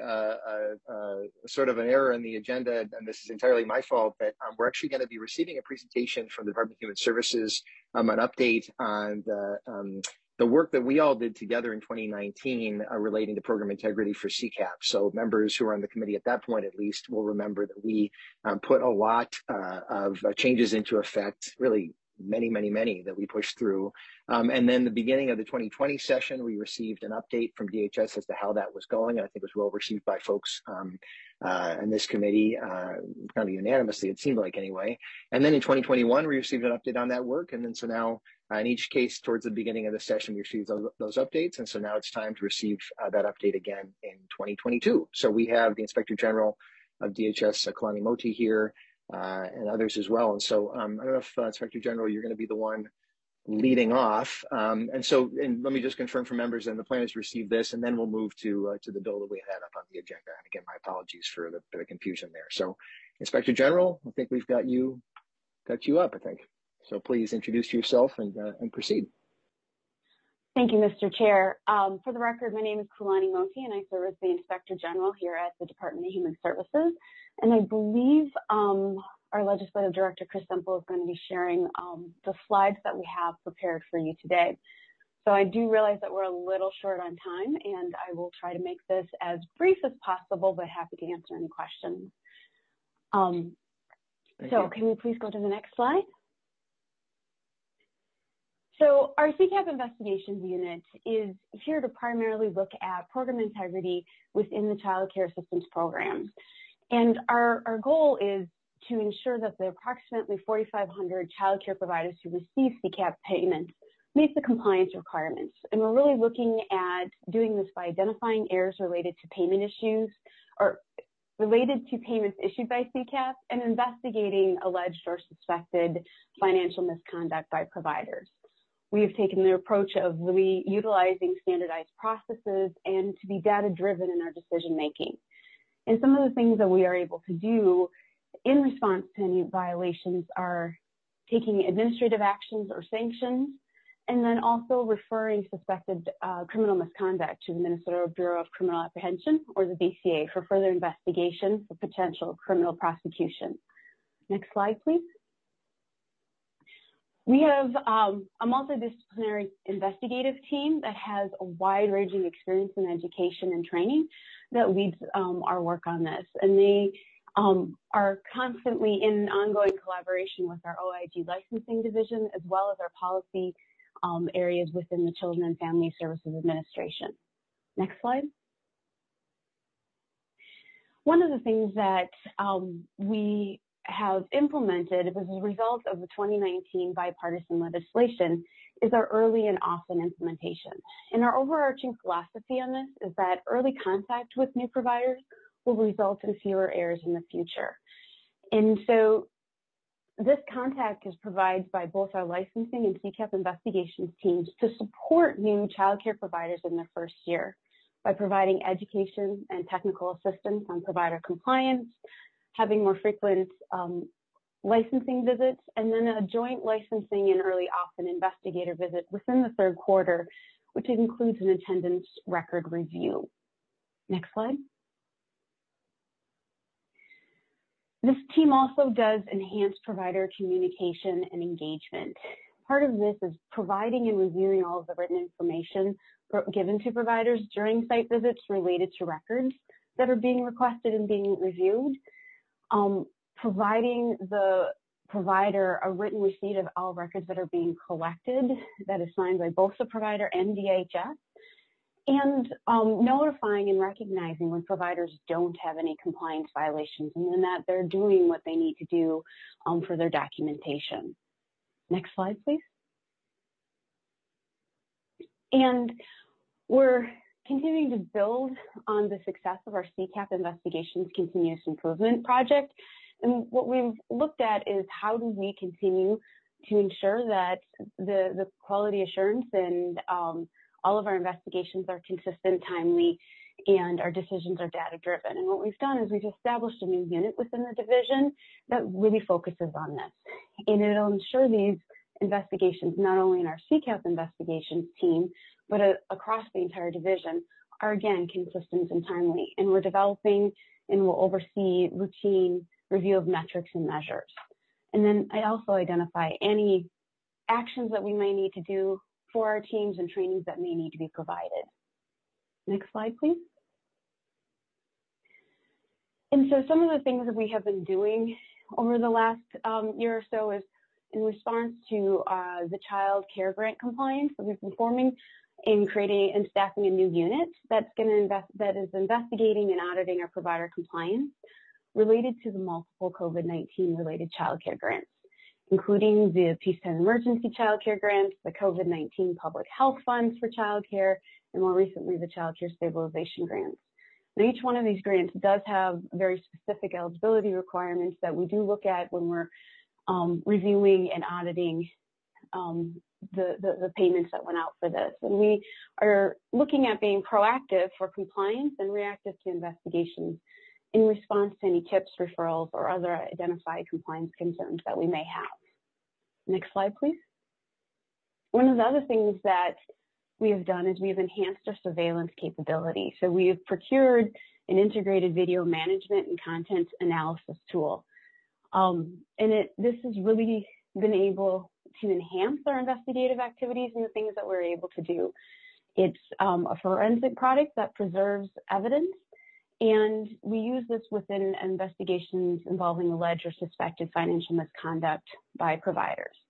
sort of an error in the agenda, and this is entirely my fault, but we're actually going to be receiving a presentation from the Department of Human Services, an update on the work that we all did together in 2019 relating to program integrity for CCAP. So members who are on the committee at that point, at least, will remember that we put a lot of changes into effect, really many that we pushed through. And then the beginning of the 2020 session, we received an update from DHS as to how that was going. And I think it was well received by folks in this committee, kind of unanimously, it seemed like anyway. And then in 2021, we received an update on that work. And then so now in each case towards the beginning of the session, we received those updates. And so now it's time to receive that update again in 2022. So we have the Inspector General of DHS, Kalani Moti, here, and others as well. And so I don't know if Inspector General, you're going to be the one leading off. And let me just confirm for members, and the plan is to receive this, and then we'll move to the bill that we had up on the agenda. And again, my apologies for the confusion there. So Inspector General, I think we've got you up, I think. So please introduce yourself and proceed. Thank you, Mr. Chair. For the record, my name is Kalani Moti, and I serve as the Inspector General here at the Department of Human Services. And I believe our Legislative Director, Chris Semple, is going to be sharing the slides that we have prepared for you today. So I do realize that we're a little short on time, and I will try to make this as brief as possible, but happy to answer any questions. So can we please go to the next slide? So our CCAP investigations unit is here to primarily look at program integrity within the child care assistance programs. And our goal is to ensure that the approximately 4,500 child care providers who receive CCAP payments meet the compliance requirements. And we're really looking at doing this by identifying errors related to payment issues or related to payments issued by CCAP and investigating alleged or suspected financial misconduct by providers. We have taken the approach of really utilizing standardized processes and to be data-driven in our decision-making. And some of the things that we are able to do in response to any violations are taking administrative actions or sanctions, and then also referring suspected criminal misconduct to the Minnesota Bureau of Criminal Apprehension, or the BCA, for further investigation for potential criminal prosecution. Next slide, please. We have a multidisciplinary investigative team that has a wide-ranging experience in education and training that leads our work on this. And they are constantly in ongoing collaboration with our OIG licensing division, as well as our policy areas within the Children and Family Services Administration. Next slide. One of the things that we have implemented as a result of the 2019 bipartisan legislation is our early and often implementation. And our overarching philosophy on this is that early contact with new providers will result in fewer errors in the future. And so this contact is provided by both our licensing and CCAP investigations teams to support new child care providers in their first year by providing education and technical assistance on provider compliance, having more frequent licensing visits, and then a joint licensing and early often investigator visit within the third quarter, which includes an attendance record review. Next slide. This team also does enhanced provider communication and engagement. Part of this is providing and reviewing all of the written information given to providers during site visits related to records that are being requested and being reviewed. Providing the provider a written receipt of all records that are being collected that is signed by both the provider and DHS, and notifying and recognizing when providers don't have any compliance violations and then that they're doing what they need to do for their documentation. Next slide, please. And we're continuing to build on the success of our CCAP Investigations Continuous Improvement Project. And what we've looked at is how do we continue to ensure that the quality assurance and all of our investigations are consistent, timely, and our decisions are data-driven. And what we've done is we've established a new unit within the division that really focuses on this. And it'll ensure these investigations, not only in our CCAP investigations team, but across the entire division, are again consistent and timely. And we're developing and will oversee routine review of metrics and measures. And then I also identify any actions that we may need to do for our teams and trainings that may need to be provided. Next slide, please. And so some of the things that we have been doing over the last year or so is in response to the child care grant compliance that we've been forming in creating and staffing a new unit that is investigating and auditing our provider compliance related to the multiple COVID-19 related child care grants, including the Peacetime Emergency Child Care Grants, the COVID-19 Public Health Funds for Child Care, and more recently the Child Care Stabilization Grants. Now, each one of these grants does have very specific eligibility requirements that we do look at when we're reviewing and auditing the payments that went out for this. And we are looking at being proactive for compliance and reactive to investigations in response to any tips, referrals, or other identified compliance concerns that we may have. Next slide, please. One of the other things that we have done is we've enhanced our surveillance capability. So we have procured an integrated video management and content analysis tool. This has really been able to enhance our investigative activities and the things that we're able to do. It's a forensic product that preserves evidence, and we use this within investigations involving alleged or suspected financial misconduct by providers.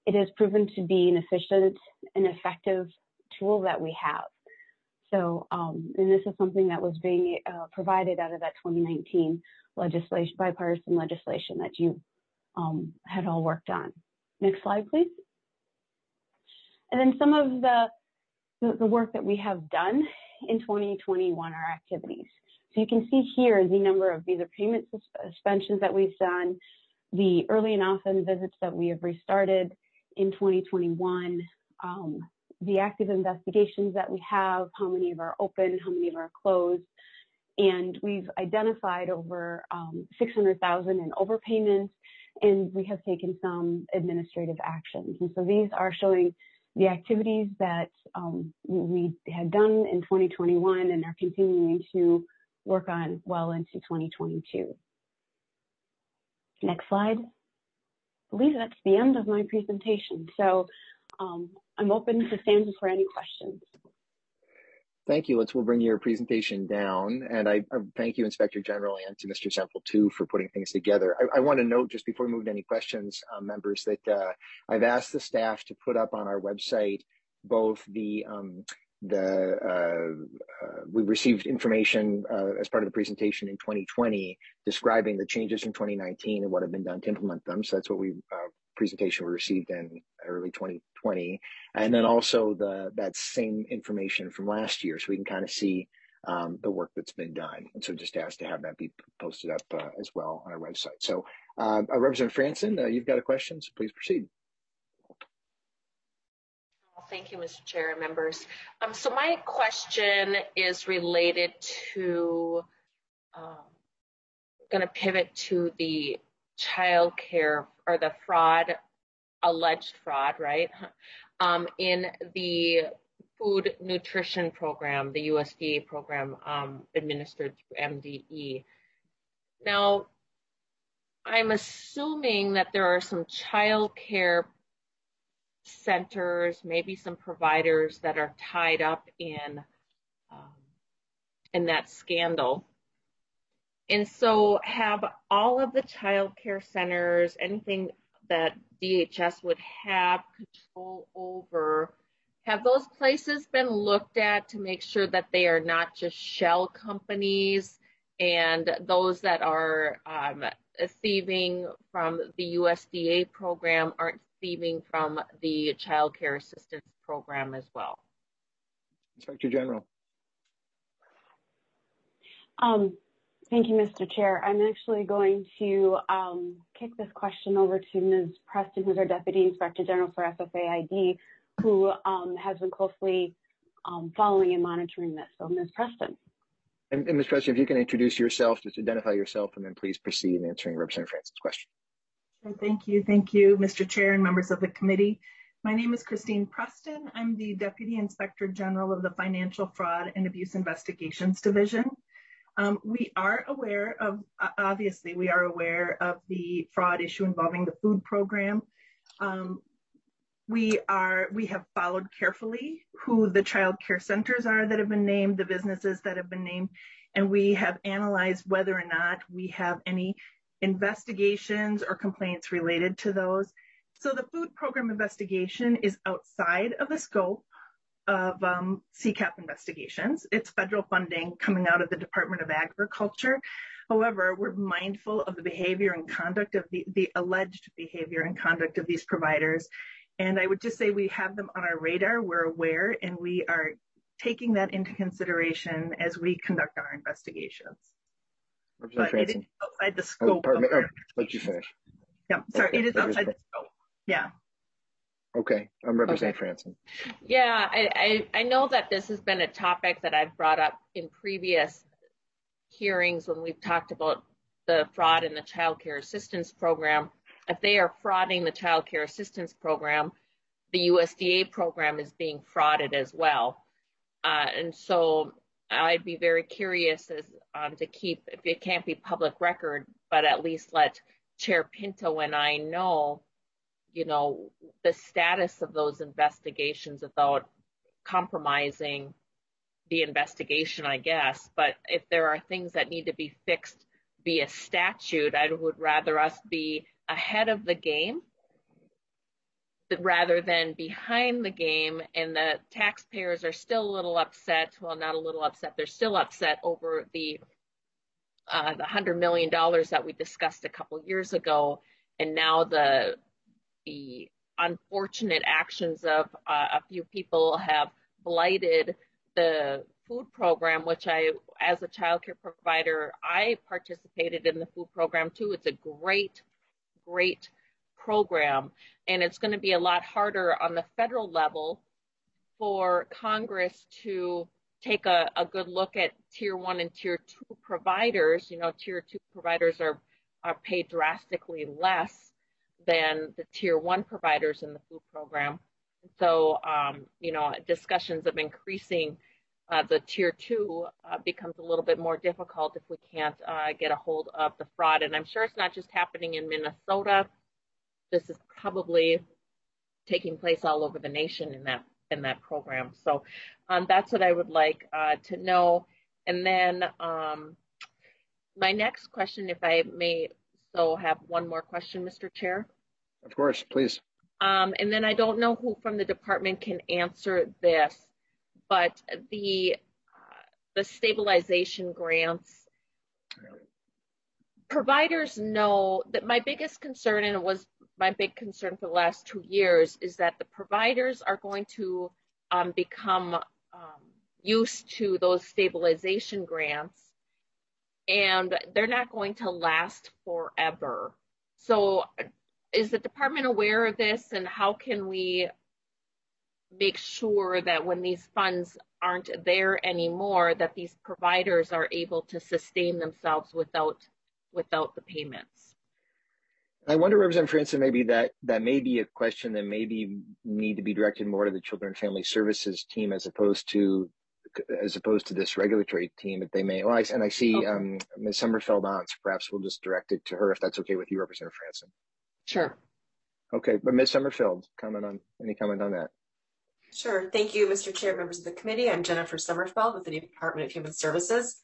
it has proven to be an efficient and effective tool that we have. So, and this is something that was being provided out of that 2019 legislation, bipartisan legislation that you had all worked on. Next slide, please. And then some of the work that we have done in 2021 are activities. So you can see here the number of either payment suspensions that we've done, the early and often visits that we have restarted in 2021, the active investigations that we have, how many of are open, how many of are closed, and we've identified over 600,000 in overpayments, and we have taken some administrative actions. And so these are showing the activities that we had done in 2021 and are continuing to work on well into 2022. Next slide. I believe that's the end of my presentation. So I'm open to stanza for any questions. Thank you. We'll bring your presentation down. And I thank you, Inspector General, and to Mr. Semple, too, for putting things together. I want to note, just before we move to any questions, members, that I've asked the staff to put up on our website both we received information as part of the presentation in 2020 describing the changes from 2019 and what have been done to implement them. So that's what presentation we received in early 2020, and then also that same information from last year, so we can kind of see the work that's been done. And so just asked to have that be posted up as well on our website. So Representative Franson, you've got a question, so please proceed. Thank you, Mr. Chair and members. So my question is related to, going to pivot to the child care or the fraud, alleged fraud, right? In the food nutrition program, the USDA program administered through MDE. Now, I'm assuming that there are some child care centers, maybe some providers that are tied up in that scandal. And so have all of the child care centers, anything that DHS would have control over, have those places been looked at to make sure that they are not just shell companies and those that are thieving from the USDA program aren't thieving from the child care assistance program as well? Inspector General. Thank you, Mr. Chair. I'm actually going to kick this question over to Ms. Preston, who's our Deputy Inspector General for FFAID, who has been closely following and monitoring this. So Ms. Preston. And Ms. Preston, if you can introduce yourself, just identify yourself, and then please proceed in answering Representative Franson's question. Thank you. Thank you, Mr. Chair and members of the committee. My name is Christine Preston. I'm the Deputy Inspector General of the Financial Fraud and Abuse Investigations Division. We are aware of, obviously, we are aware of the fraud issue involving the food program. We have followed carefully who the child care centers are that have been named, the businesses that have been named, and we have analyzed whether or not we have any investigations or complaints related to those. So the food program investigation is outside of the scope of CCAP investigations. It's federal funding coming out of the Department of Agriculture. However, we're mindful of the behavior and conduct of the alleged behavior and conduct of these providers. And I would just say we have them on our radar, we're aware, and we are taking that into consideration as we conduct our investigations. But it is outside the scope. Let you finish. Yeah, sorry, okay. It is outside the scope. Yeah. Okay, I'm Representative Franson. Yeah, I know that this has been a topic that I've brought up in previous hearings when we've talked about the fraud in the child care assistance program. If they are frauding the child care assistance program, the USDA program is being frauded as well. And so I'd be very curious as to keep, if it can't be public record, but at least let Chair Pinto and I know, you know, the status of those investigations without compromising the investigation, I guess. But if there are things that need to be fixed via statute, I would rather us be ahead of the game rather than behind the game, and the taxpayers are still a little upset. Well, not a little upset, they're still upset over the $100 million that we discussed a couple years ago, and now the unfortunate actions of a few people have blighted the food program, which as a child care provider, I participated in the food program too. It's a great program, and it's going to be a lot harder on the federal level for Congress to take a good look at tier 1 and tier 2 providers. Tier 2 providers are paid drastically less than the tier 1 providers in the food program. So, discussions of increasing the tier 2 becomes a little bit more difficult if we can't get a hold of the fraud. And I'm sure it's not just happening in Minnesota. This is probably taking place all over the nation in that program. So that's what I would like to know. And then my next question, if I may have one more question, Mr. Chair. Of course, please. And then I don't know who from the department can answer this, but the stabilization grants, providers know that my biggest concern, and it was my big concern for the last 2 years, is that the providers are going to become used to those stabilization grants, and they're not going to last forever. So is the department aware of this, and how can we make sure that when these funds aren't there anymore, that these providers are able to sustain themselves without the payments? I wonder, Representative Franson, maybe that may be a question that maybe need to be directed more to the Children and Family Services team as opposed to this regulatory team. That they may. Well, I see okay. Ms. Sommerfeld on, so perhaps we'll just direct it to her if that's okay with you, Representative Franson. Sure. Okay, but Ms. Sommerfeld, any comment on that? Sure. Thank you, Mr. Chair, members of the committee. I'm Jennifer Sommerfeld with the Department of Human Services.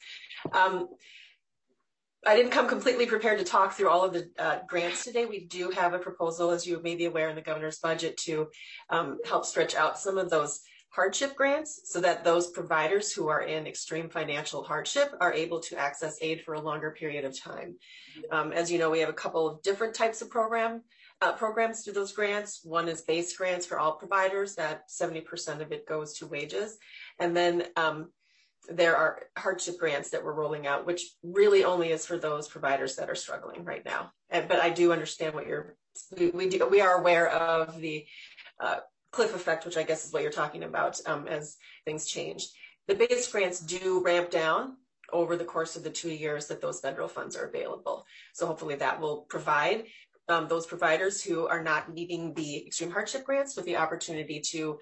I didn't come completely prepared to talk through all of the grants today. We do have a proposal, as you may be aware, in the governor's budget to help stretch out some of those hardship grants so that those providers who are in extreme financial hardship are able to access aid for a longer period of time. As you know, we have a couple of different types of programs through those grants. One is base grants for all providers, that 70% of it goes to wages. And then there are hardship grants that we're rolling out, which really only is for those providers that are struggling right now. But I do understand what we are aware of the cliff effect, which I guess is what you're talking about as things change. The base grants do ramp down over the course of the 2 years that those federal funds are available. So hopefully that will provide those providers who are not needing the extreme hardship grants with the opportunity to,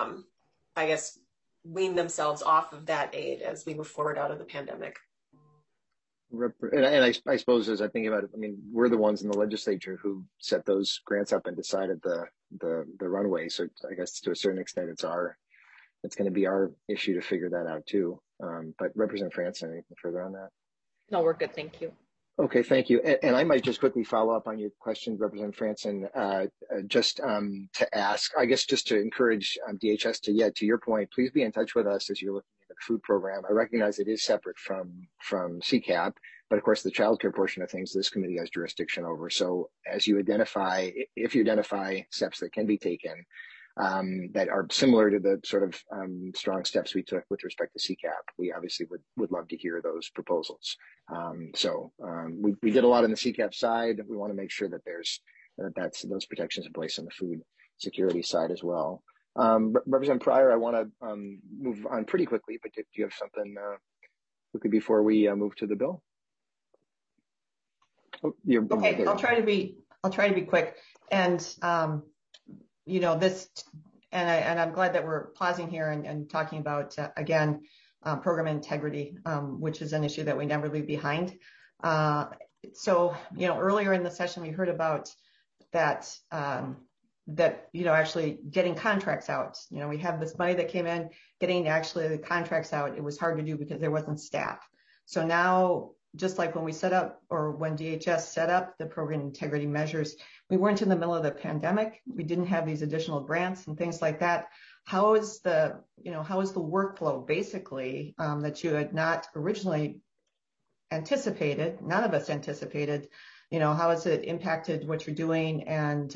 wean themselves off of that aid as we move forward out of the pandemic. And I suppose as I think about it, we're the ones in the legislature who set those grants up and decided the runway. So I guess to a certain extent, it's going to be our issue to figure that out too. But Representative Franson, anything further on that? No, we're good. Thank you. Okay, thank you. And I might just quickly follow up on your question, Representative Franson, just to ask, I guess, just to encourage DHS to your point, please be in touch with us as you're looking at the food program. I recognize it is separate from CCAP, but of course the child care portion of things this committee has jurisdiction over. So if you identify steps that can be taken that are similar to the sort of strong steps we took with respect to CCAP, we obviously would love to hear those proposals. We did a lot on the CCAP side. We want to make sure that that's those protections in place on the food security side as well. Representative Pryor, I want to move on pretty quickly, but do you have something quickly before we move to the bill? Okay, I'll try to be quick. And and I'm glad that we're pausing here and talking about again program integrity, which is an issue that we never leave behind. So earlier in the session we heard about that actually getting contracts out. We have this money that came in, getting actually the contracts out. It was hard to do because there wasn't staff. So now just like when we set up, or when DHS set up the program integrity measures, we weren't in the middle of the pandemic. We didn't have these additional grants and things like that. How is the workflow basically that you had not originally anticipated? None of us anticipated. How has it impacted what you're doing? And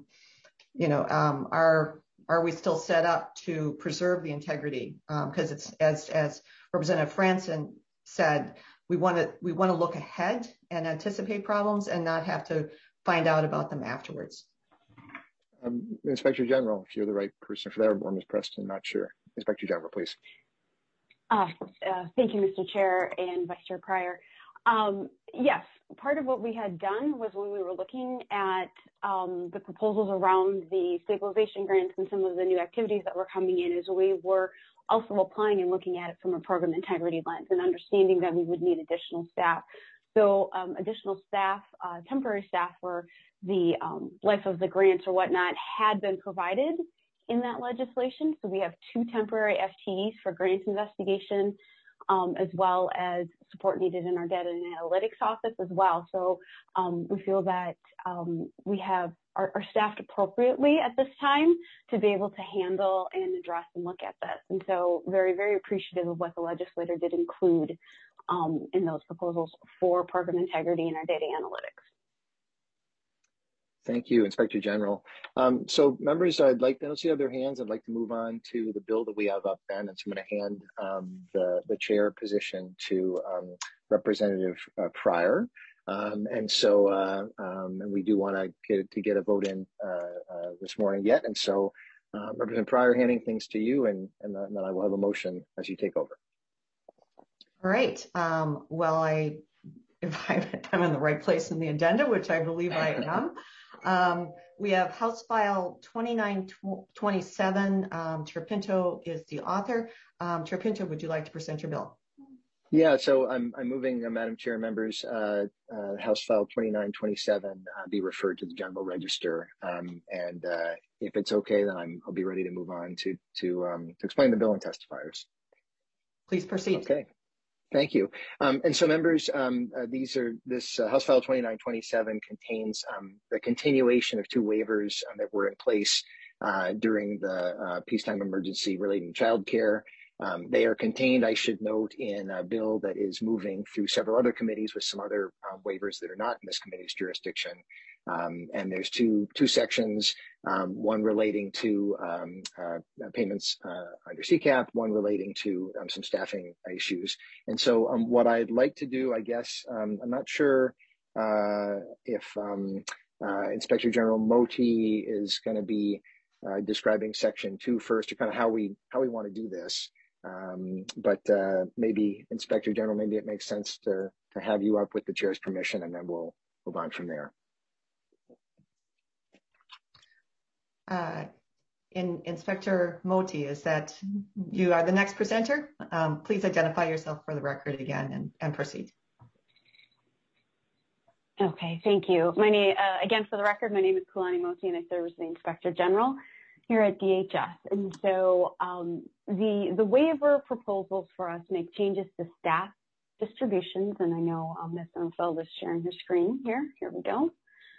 are we still set up to preserve the integrity? Because it's as Representative Franson said, we want to look ahead and anticipate problems and not have to find out about them afterwards. Inspector General, if you're the right person for that, or Ms. Preston, not sure. Inspector General, please. Thank you, Mr. Chair and Vice Chair Pryor. Yes, part of what we had done was when we were looking at the proposals around the stabilization grants and some of the new activities that were coming in, is we were also applying and looking at it from a program integrity lens and understanding that we would need additional staff. So additional staff, temporary staff for the life of the grants or whatnot had been provided in that legislation. So we have 2 temporary FTEs for grants investigation, as well as support needed in our data and analytics office as well. So we feel that we are staffed appropriately at this time to be able to handle and address and look at this. And so very, very appreciative of what the legislator did include in those proposals for program integrity and our data analytics. Thank you, Inspector General. So members, I don't see other hands. I'd like to move on to the bill that we have up then. And so I'm going to hand the chair position to Representative Pryor. And we do want to get a vote in this morning yet. And so Representative Pryor, handing things to you, and then I will have a motion as you take over. All right. If I'm in the right place in the agenda, which I believe I am, we have House File 2927. Chair Pinto is the author. Chair Pinto, would you like to present your bill? Yeah, so I'm moving, Madam Chair, members, House File 2927 be referred to the General Register. If it's okay, then I'll be ready to move on to explain the bill and testifiers. Please proceed. Okay. Thank you. And so members, this House File 2927 contains the continuation of 2 waivers that were in place during the peacetime emergency relating to childcare. They are contained, I should note, in a bill that is moving through several other committees with some other waivers that are not in this committee's jurisdiction. And there's two sections, one relating to payments under CCAP, one relating to some staffing issues. And so what I'd like to do, I guess, I'm not sure if Inspector General Moti is going to be describing Section 2 first, or kind of how we want to do this. But maybe Inspector General, maybe it makes sense to have you up with the chair's permission, and then we'll move on from there. Inspector Moti, is that you are the next presenter? Please identify yourself for the record again and proceed. Okay, thank you. My name, again, for the record, my name is Kulani Moti, and I serve as the Inspector General here at DHS. And so the waiver proposals for us make changes to staff distributions, and I know Ms. Unfeld is sharing her screen here. Here we go.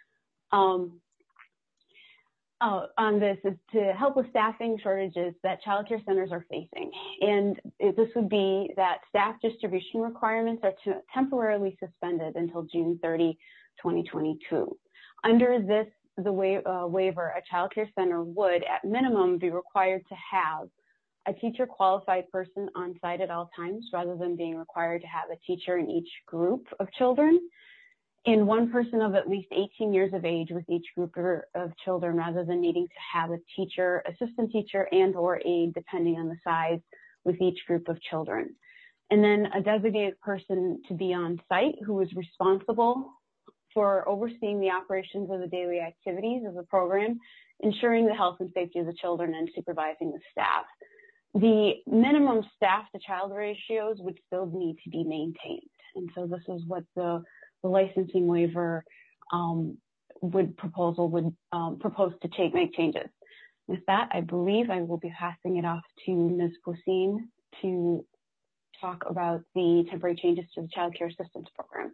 On this is to help with staffing shortages that childcare centers are facing. And this would be that staff distribution requirements are temporarily suspended until June 30, 2022. Under the waiver, a childcare center would, at minimum, be required to have a teacher qualified person on site at all times, rather than being required to have a teacher in each group of children, and one person of at least 18 years of age with each group of children, rather than needing to have a teacher, assistant teacher, and or aide, depending on the size, with each group of children. And then a designated person to be on site who is responsible for overseeing the operations of the daily activities of the program, ensuring the health and safety of the children, and supervising the staff. The minimum staff to child ratios would still need to be maintained. And so this is what the licensing waiver would propose to make changes. With that, I believe I will be passing it off to Ms. Poussin to talk about the temporary changes to the Child Care Assistance Program.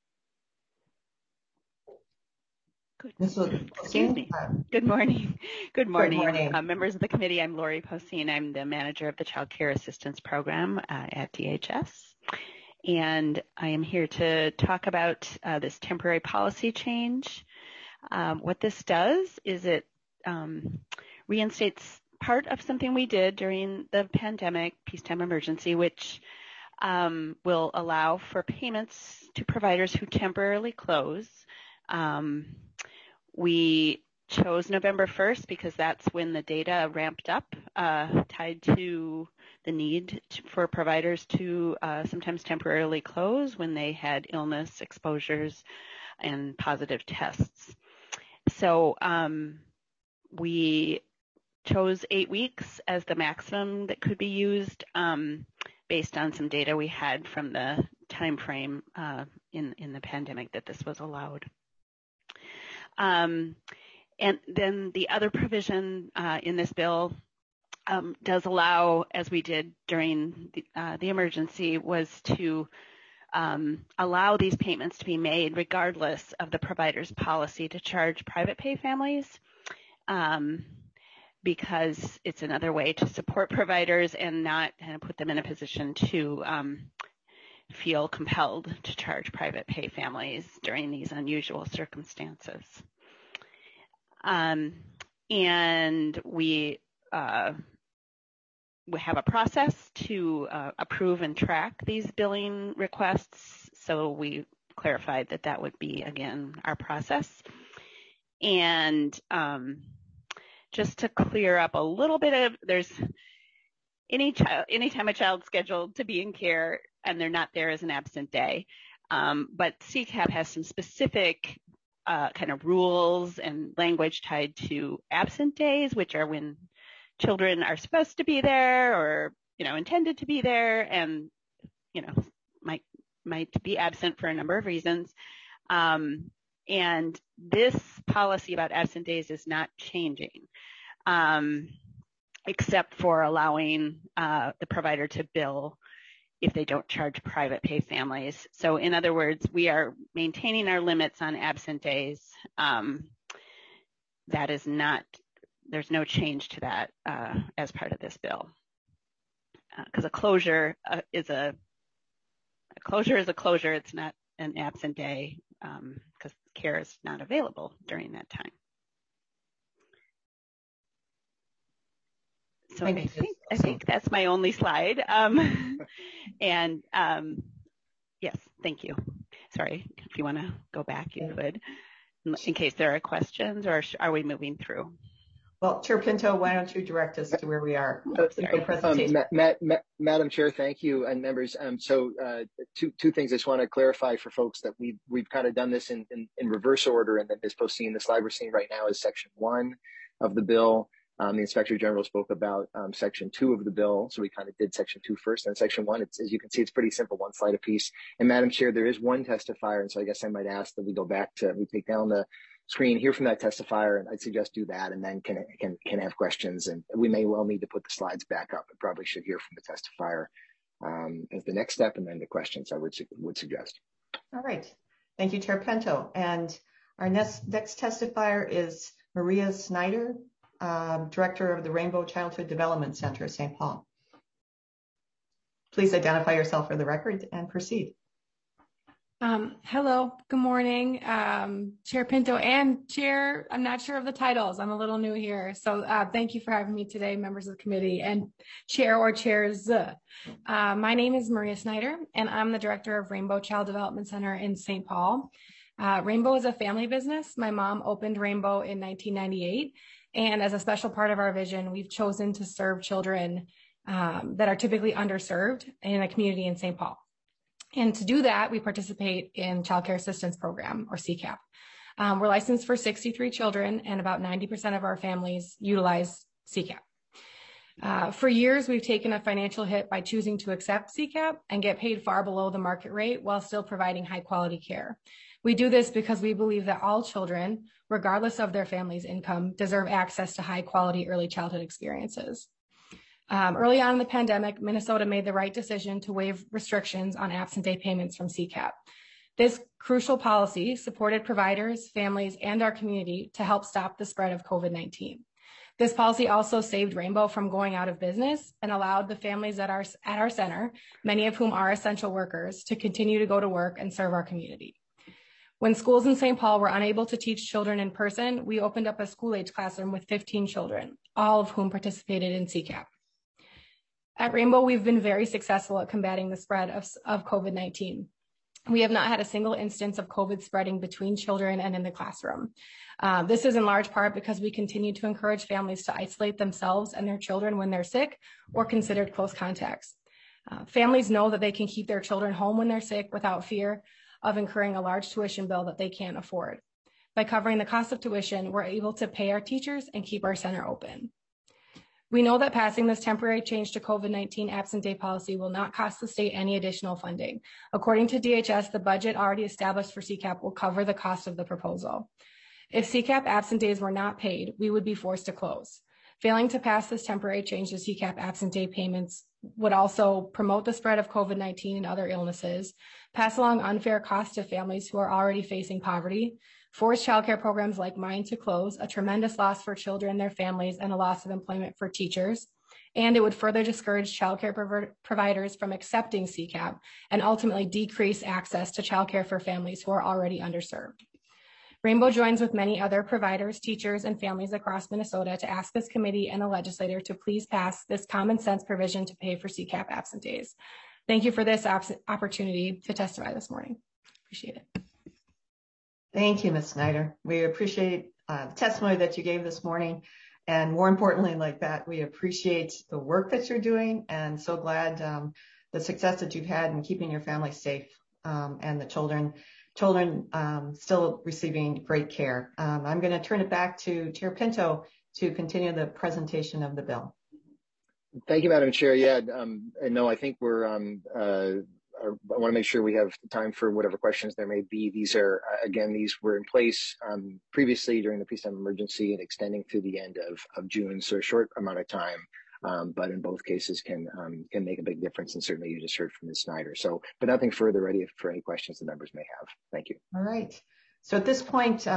Excuse me. Good morning. Good morning. Members of the committee, I'm Lori Poseen. I'm the manager of the Child Care Assistance Program at DHS. And I am here to talk about this temporary policy change. What this does is it reinstates part of something we did during the pandemic peacetime emergency, which will allow for payments to providers who temporarily close. We chose November 1st because that's when the data ramped up, tied to the need for providers to sometimes temporarily close when they had illness, exposures, and positive tests. So we chose 8 weeks as the maximum that could be used based on some data we had from the time frame in the pandemic that this was allowed. And then the other provision in this bill does allow, as we did during the emergency, was to allow these payments to be made regardless of the provider's policy to charge private pay families, because it's another way to support providers and not put them in a position to feel compelled to charge private pay families during these unusual circumstances. And we have a process to approve and track these billing requests. So we clarified that that would be, again, our process. And just to clear up a little bit of, there's anytime a child's scheduled to be in care and they're not there as an absent day. But CCAP has some specific kind of rules and language tied to absent days, which are when children are supposed to be there or, intended to be there and, might be absent for a number of reasons. And this policy about absent days is not changing, except for allowing the provider to bill if they don't charge private pay families. So in other words, we are maintaining our limits on absent days. That is not, there's no change to that as part of this bill. Because a closure is a closure. It's not an absent day because care is not available during that time. So I think that's my only slide. And yes, thank you. Sorry, if you want to go back, you could, in case there are questions, or are we moving through? Well, Chair Pinto, why don't you direct us to where we are? Madam Chair, thank you, and members. So two things I just want to clarify for folks that we've kind of done this in reverse order, and that Ms. Poseen, the slide we're seeing right now is Section 1 of the bill. The Inspector General spoke about Section 2 of the bill, so we kind of did Section 2 first, and Section 1, as you can see, it's pretty simple, one slide apiece. And Madam Chair, there is one testifier, and so I guess I might ask that we go back to, we take down the screen, hear from that testifier, and I'd suggest do that, and then can have questions, and we may well need to put the slides back up. I probably should hear from the testifier as the next step, and then the questions I would suggest. All right, thank you, Chair Pinto. And our next testifier is Maria Snyder, Director of the Rainbow Childhood Development Center, St. Paul. Please identify yourself for the record and proceed. Hello, good morning, Chair Pinto and Chair. I'm not sure of the titles. I'm a little new here. So thank you for having me today, members of the committee and Chair or Chairs. My name is Maria Snyder, and I'm the Director of Rainbow Child Development Center in St. Paul. Rainbow is a family business. My mom opened Rainbow in 1998. And as a special part of our vision, we've chosen to serve children that are typically underserved in a community in St. Paul. And to do that, we participate in Child Care Assistance Program, or CCAP. We're licensed for 63 children, and about 90% of our families utilize CCAP. For years, we've taken a financial hit by choosing to accept CCAP and get paid far below the market rate while still providing high quality care. We do this because we believe that all children, regardless of their family's income, deserve access to high quality early childhood experiences. Early on in the pandemic, Minnesota made the right decision to waive restrictions on absent day payments from CCAP. This crucial policy supported providers, families, and our community to help stop the spread of COVID-19. This policy also saved Rainbow from going out of business and allowed the families at our center, many of whom are essential workers, to continue to go to work and serve our community. When schools in St. Paul were unable to teach children in person, we opened up a school-age classroom with 15 children, all of whom participated in CCAP. At Rainbow, we've been very successful at combating the spread of COVID-19. We have not had a single instance of COVID spreading between children and in the classroom. This is in large part because we continue to encourage families to isolate themselves and their children when they're sick or considered close contacts. Families know that they can keep their children home when they're sick without fear of incurring a large tuition bill that they can't afford. By covering the cost of tuition, we're able to pay our teachers and keep our center open. We know that passing this temporary change to COVID-19 absent day policy will not cost the state any additional funding. According to DHS, the budget already established for CCAP will cover the cost of the proposal. If CCAP absent days were not paid, we would be forced to close. Failing to pass this temporary change to CCAP absent day payments would also promote the spread of COVID-19 and other illnesses, pass along unfair costs to families who are already facing poverty, force childcare programs like mine to close, a tremendous loss for children and their families and a loss of employment for teachers. And it would further discourage childcare providers from accepting CCAP and ultimately decrease access to childcare for families who are already underserved. Rainbow joins with many other providers, teachers, and families across Minnesota to ask this committee and the legislator to please pass this common sense provision to pay for CCAP absent days. Thank you for this opportunity to testify this morning. Appreciate it. Thank you, Ms. Snyder. We appreciate the testimony that you gave this morning. And more importantly, like that, we appreciate the work that you're doing and so glad the success that you've had in keeping your family safe and the children still receiving great care. I'm going to turn it back to Chair Pinto to continue the presentation of the bill. Thank you, Madam Chair. Yeah, and no, I think we're I want to make sure we have time for whatever questions there may be. These are, again, these were in place previously during the peacetime emergency and extending through the end of June, so a short amount of time, but in both cases can make a big difference, and certainly you just heard from Ms. Snyder. So, but nothing further, ready for any questions the members may have. Thank you. All right. So at this point,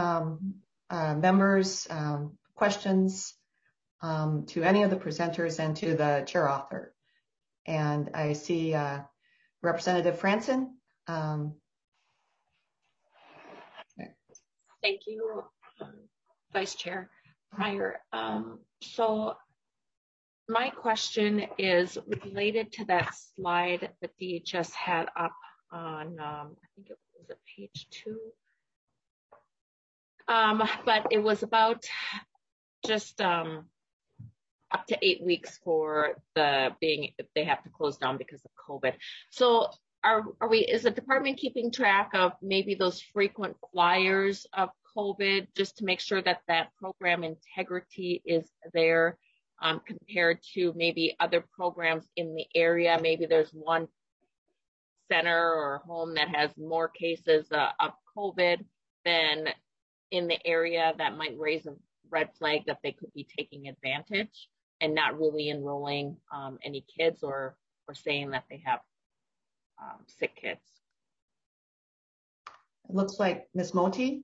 members, questions to any of the presenters and to the chair author. And I see Representative Franson. Thank you, Vice Chair Pryor. So my question is related to that slide that DHS had up on, I think it was at page 2. But it was about just up to 8 weeks for if they have to close down because of COVID. So is the department keeping track of maybe those frequent flyers of COVID just to make sure that that program integrity is there compared to maybe other programs in the area? Maybe there's one center or home that has more cases of COVID than in the area that might raise a red flag that they could be taking advantage and not really enrolling any kids or saying that they have sick kids. It looks like Ms. Moti,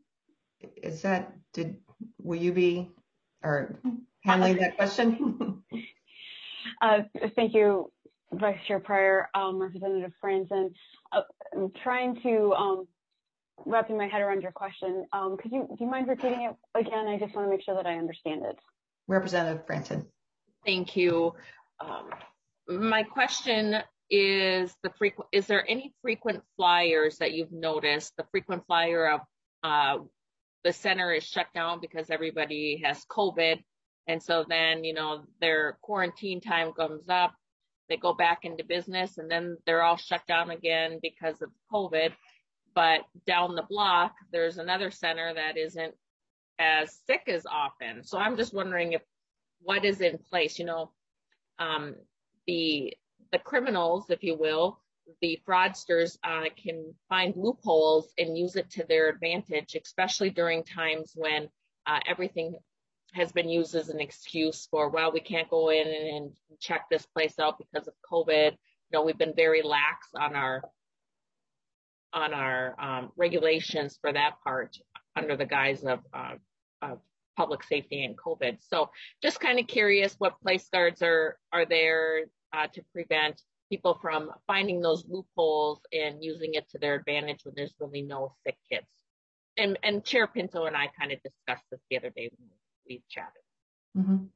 will you be handling that question? Thank you, Vice Chair Pryor, Representative Franson. I'm trying to wrapping my head around your question. Do you mind repeating it again? I just want to make sure that I understand it. Representative Franson. Thank you. My question is is there any frequent flyers that you've noticed? The frequent flyer of the center is shut down because everybody has COVID. And so then, their quarantine time comes up, they go back into business, and then they're all shut down again because of COVID. But down the block, there's another center that isn't as sick as often. So I'm just wondering what is in place, the criminals, if you will, the fraudsters can find loopholes and use it to their advantage, especially during times when everything has been used as an excuse for, well, we can't go in and check this place out because of COVID. You know, we've been very lax on our regulations for that part under the guise of public safety and COVID. So just kind of curious what place guards are there to prevent people from finding those loopholes and using it to their advantage when there's really no sick kids. And Chair Pinto and I kind of discussed this the other day when we chatted. Mm-hmm.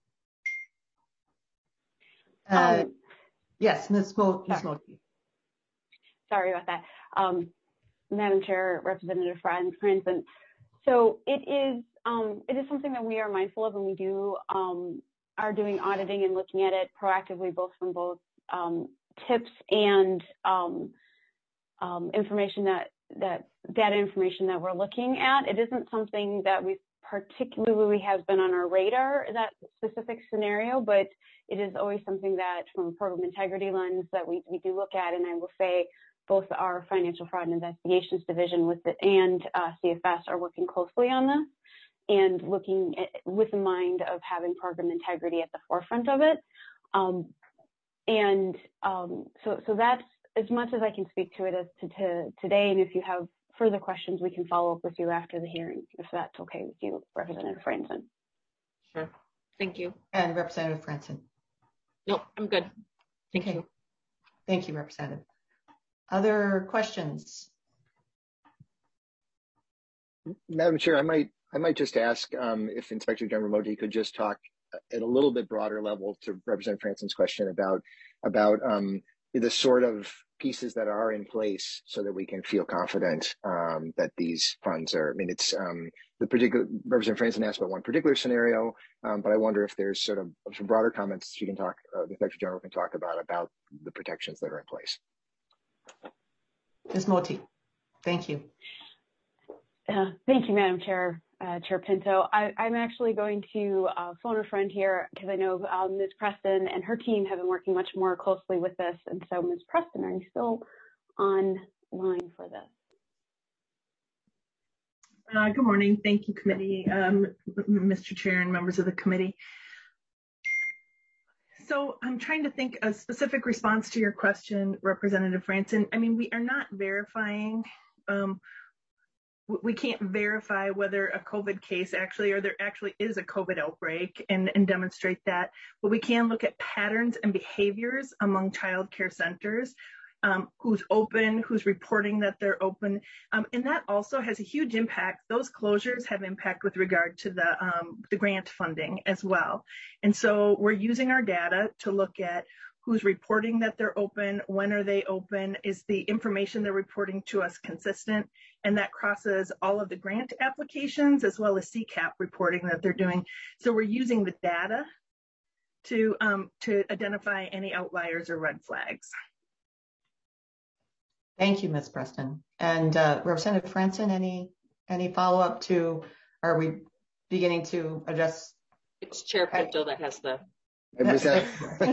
Yes, Ms. Mulkey. Sorry about that. Madam Chair, Representative Franson. So it is something that we are mindful of, and we do are doing auditing and looking at it proactively, both from both tips and information data information that we're looking at. It isn't something that we particularly has been on our radar, that specific scenario, but it is always something that from a program integrity lens that we do look at. And I will say both our Financial Fraud and Investigations Division and CFS are working closely on this and looking at, with the mind of having program integrity at the forefront of it. So that's as much as I can speak to it as to today. And if you have further questions, we can follow up with you after the hearing, if that's okay with you, Representative Franson. Sure. Thank you. And Representative Franson. No, I'm good. Thank you. Thank you, Representative. Other questions? Madam Chair, I might just ask if Inspector General Moti could just talk at a little bit broader level to Representative Franson's question about the sort of pieces that are in place so that we can feel confident that these funds are, I mean, it's the particular, Representative Franson asked about one particular scenario, but I wonder if there's sort of some broader comments she can talk, the Inspector General can talk about the protections that are in place. Ms. Moti, thank you. Thank you, Madam Chair, Chair Pinto. I'm actually going to phone a friend here because I know Ms. Preston and her team have been working much more closely with this. And so, Ms. Preston, are you still online for this? Good morning. Thank you, committee, Mr. Chair and members of the committee. So I'm trying to think a specific response to your question, Representative Franson. I mean, we are not verifying, we can't verify whether a COVID case actually, or there actually is a COVID outbreak and demonstrate that, but we can look at patterns and behaviors among child care centers, who's open, who's reporting that they're open. And that also has a huge impact. Those closures have impact with regard to the grant funding as well. And so we're using our data to look at who's reporting that they're open, when are they open, is the information they're reporting to us consistent, and that crosses all of the grant applications as well as CCAP reporting that they're doing. So we're using the data to identify any outliers or red flags. Thank you, Ms. Preston. And Representative Franson, any follow-up to, are we beginning to address? It's Chair Pinto that has the. There's a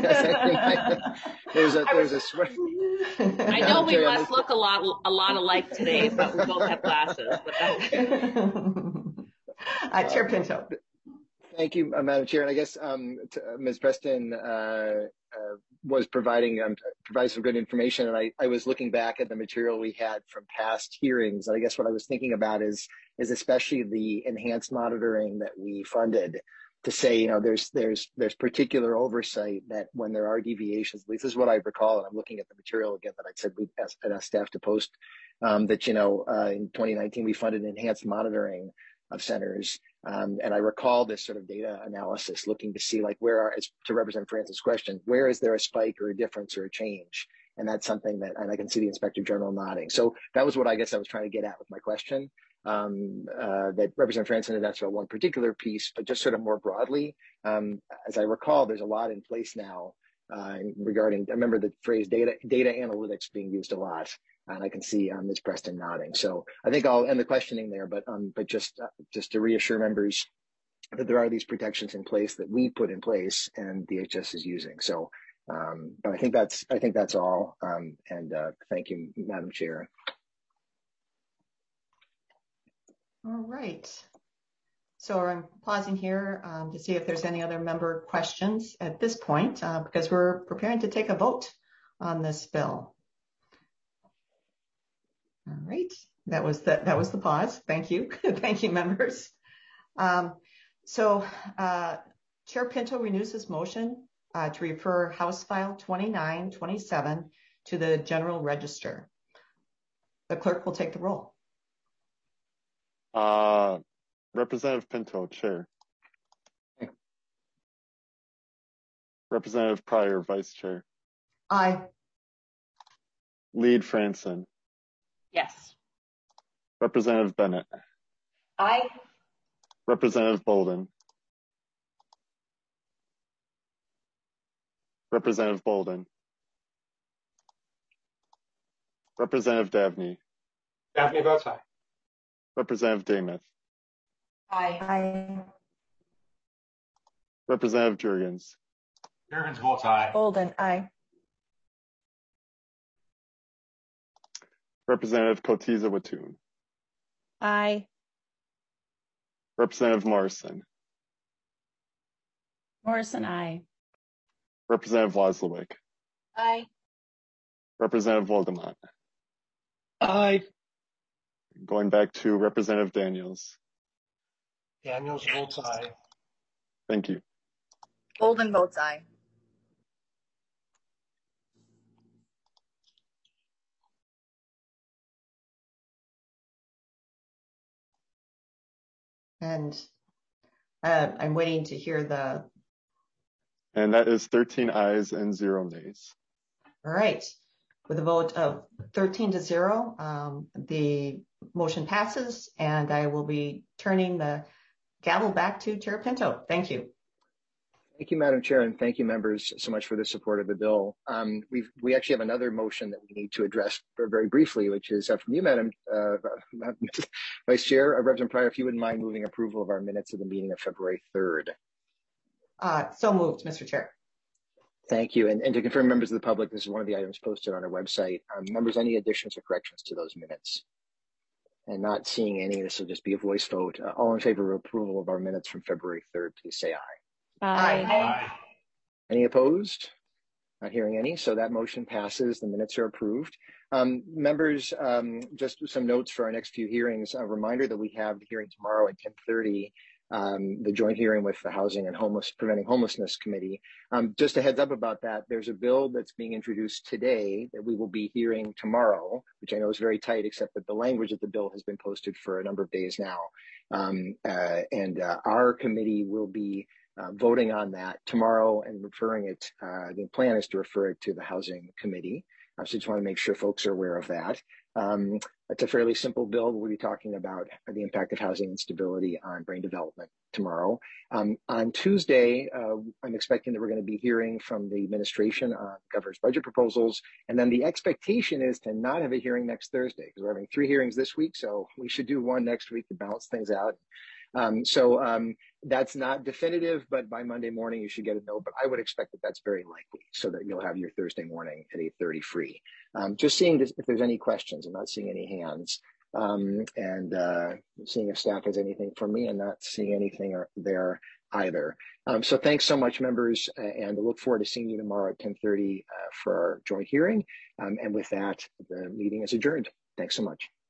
I know we must look a lot alike today, but we both have glasses. But Chair Pinto. Thank you, Madam Chair. And I guess Ms. Preston was providing some good information. And I was looking back at the material we had from past hearings. And I guess what I was thinking about is especially the enhanced monitoring that we funded, to say, you know, there's particular oversight that when there are deviations, at least this is what I recall, and I'm looking at the material again that I said we asked staff to post, that, you know, in 2019, we funded enhanced monitoring of centers. And I recall this sort of data analysis looking to see, like, to represent Francis' question, where is there a spike or a difference or a change? And that's something that, and I can see the Inspector General nodding. So that was what I guess I was trying to get at with my question. That Representative Franson had asked about one particular piece, but just sort of more broadly, as I recall, there's a lot in place now regarding, I remember the phrase data analytics being used a lot, and I can see Ms. Preston nodding. So I think I'll end the questioning there, but just to reassure members that there are these protections in place that we put in place and DHS is using. So, but I think that's all. And thank you, Madam Chair. All right. So I'm pausing here to see if there's any other member questions at this point, because we're preparing to take a vote on this bill. All right, that was the pause. Thank you. Thank you, members. Chair Pinto renews his motion to refer House File 2927 to the General Register. The clerk will take the roll. Representative Pinto, Chair. Representative Pryor, Vice Chair. Aye. Lead Franson. Yes. Representative Bennett. Aye. Representative Bolden. Representative Bolden. Representative Davnie. Davnie votes aye. Representative Demuth. Aye. Aye. Representative Jurgens. Jurgens votes aye. Bolden, aye. Representative Cotiza Wattoon. Aye. Representative Morrison. Morrison, aye. Representative Wozlowick. Aye. Representative Vogelmann. Aye. Going back to Representative Daniels. Daniels votes aye. Thank you. Bolden votes aye. And I'm waiting to hear the. And that is 13 ayes and 0 nays. All right. With a vote of 13-0, the motion passes, and I will be turning the gavel back to Chair Pinto. Thank you. Thank you, Madam Chair, and thank you, members, so much for the support of the bill. We actually have another motion that we need to address very briefly, which is from you, Madam Vice Chair. Representative Pryor, if you wouldn't mind moving approval of our minutes of the meeting of February 3rd. So moved, Mr. Chair. Thank you. And to confirm, members of the public, this is one of the items posted on our website. Members, any additions or corrections to those minutes? And not seeing any, this will just be a voice vote. All in favor of approval of our minutes from February 3rd, please say aye. Aye. Aye. Any opposed? Not hearing any, so that motion passes. The minutes are approved. Members, just some notes for our next few hearings. A reminder that we have the hearing tomorrow at 10:30, the joint hearing with the Housing and Preventing Homelessness Committee. Just a heads up about that, there's a bill that's being introduced today that we will be hearing tomorrow, which I know is very tight, except that the language of the bill has been posted for a number of days now. Our committee will be voting on that tomorrow and referring it, the plan is to refer it to the Housing Committee. So just want to make sure folks are aware of that. It's a fairly simple bill. We'll be talking about the impact of housing instability on brain development tomorrow. On Tuesday, I'm expecting that we're going to be hearing from the administration on governor's budget proposals. And then the expectation is to not have a hearing next Thursday because we're having 3 hearings this week. So we should do 1 next week to balance things out. That's not definitive, but by Monday morning, you should get a note. But I would expect that that's very likely so that you'll have your Thursday morning at 8:30 free. Just seeing if there's any questions. I'm not seeing any hands. Seeing if staff has anything for me and not seeing anything there either. So thanks so much, members, and I look forward to seeing you tomorrow at 10:30 for our joint hearing. And with that, the meeting is adjourned. Thanks so much.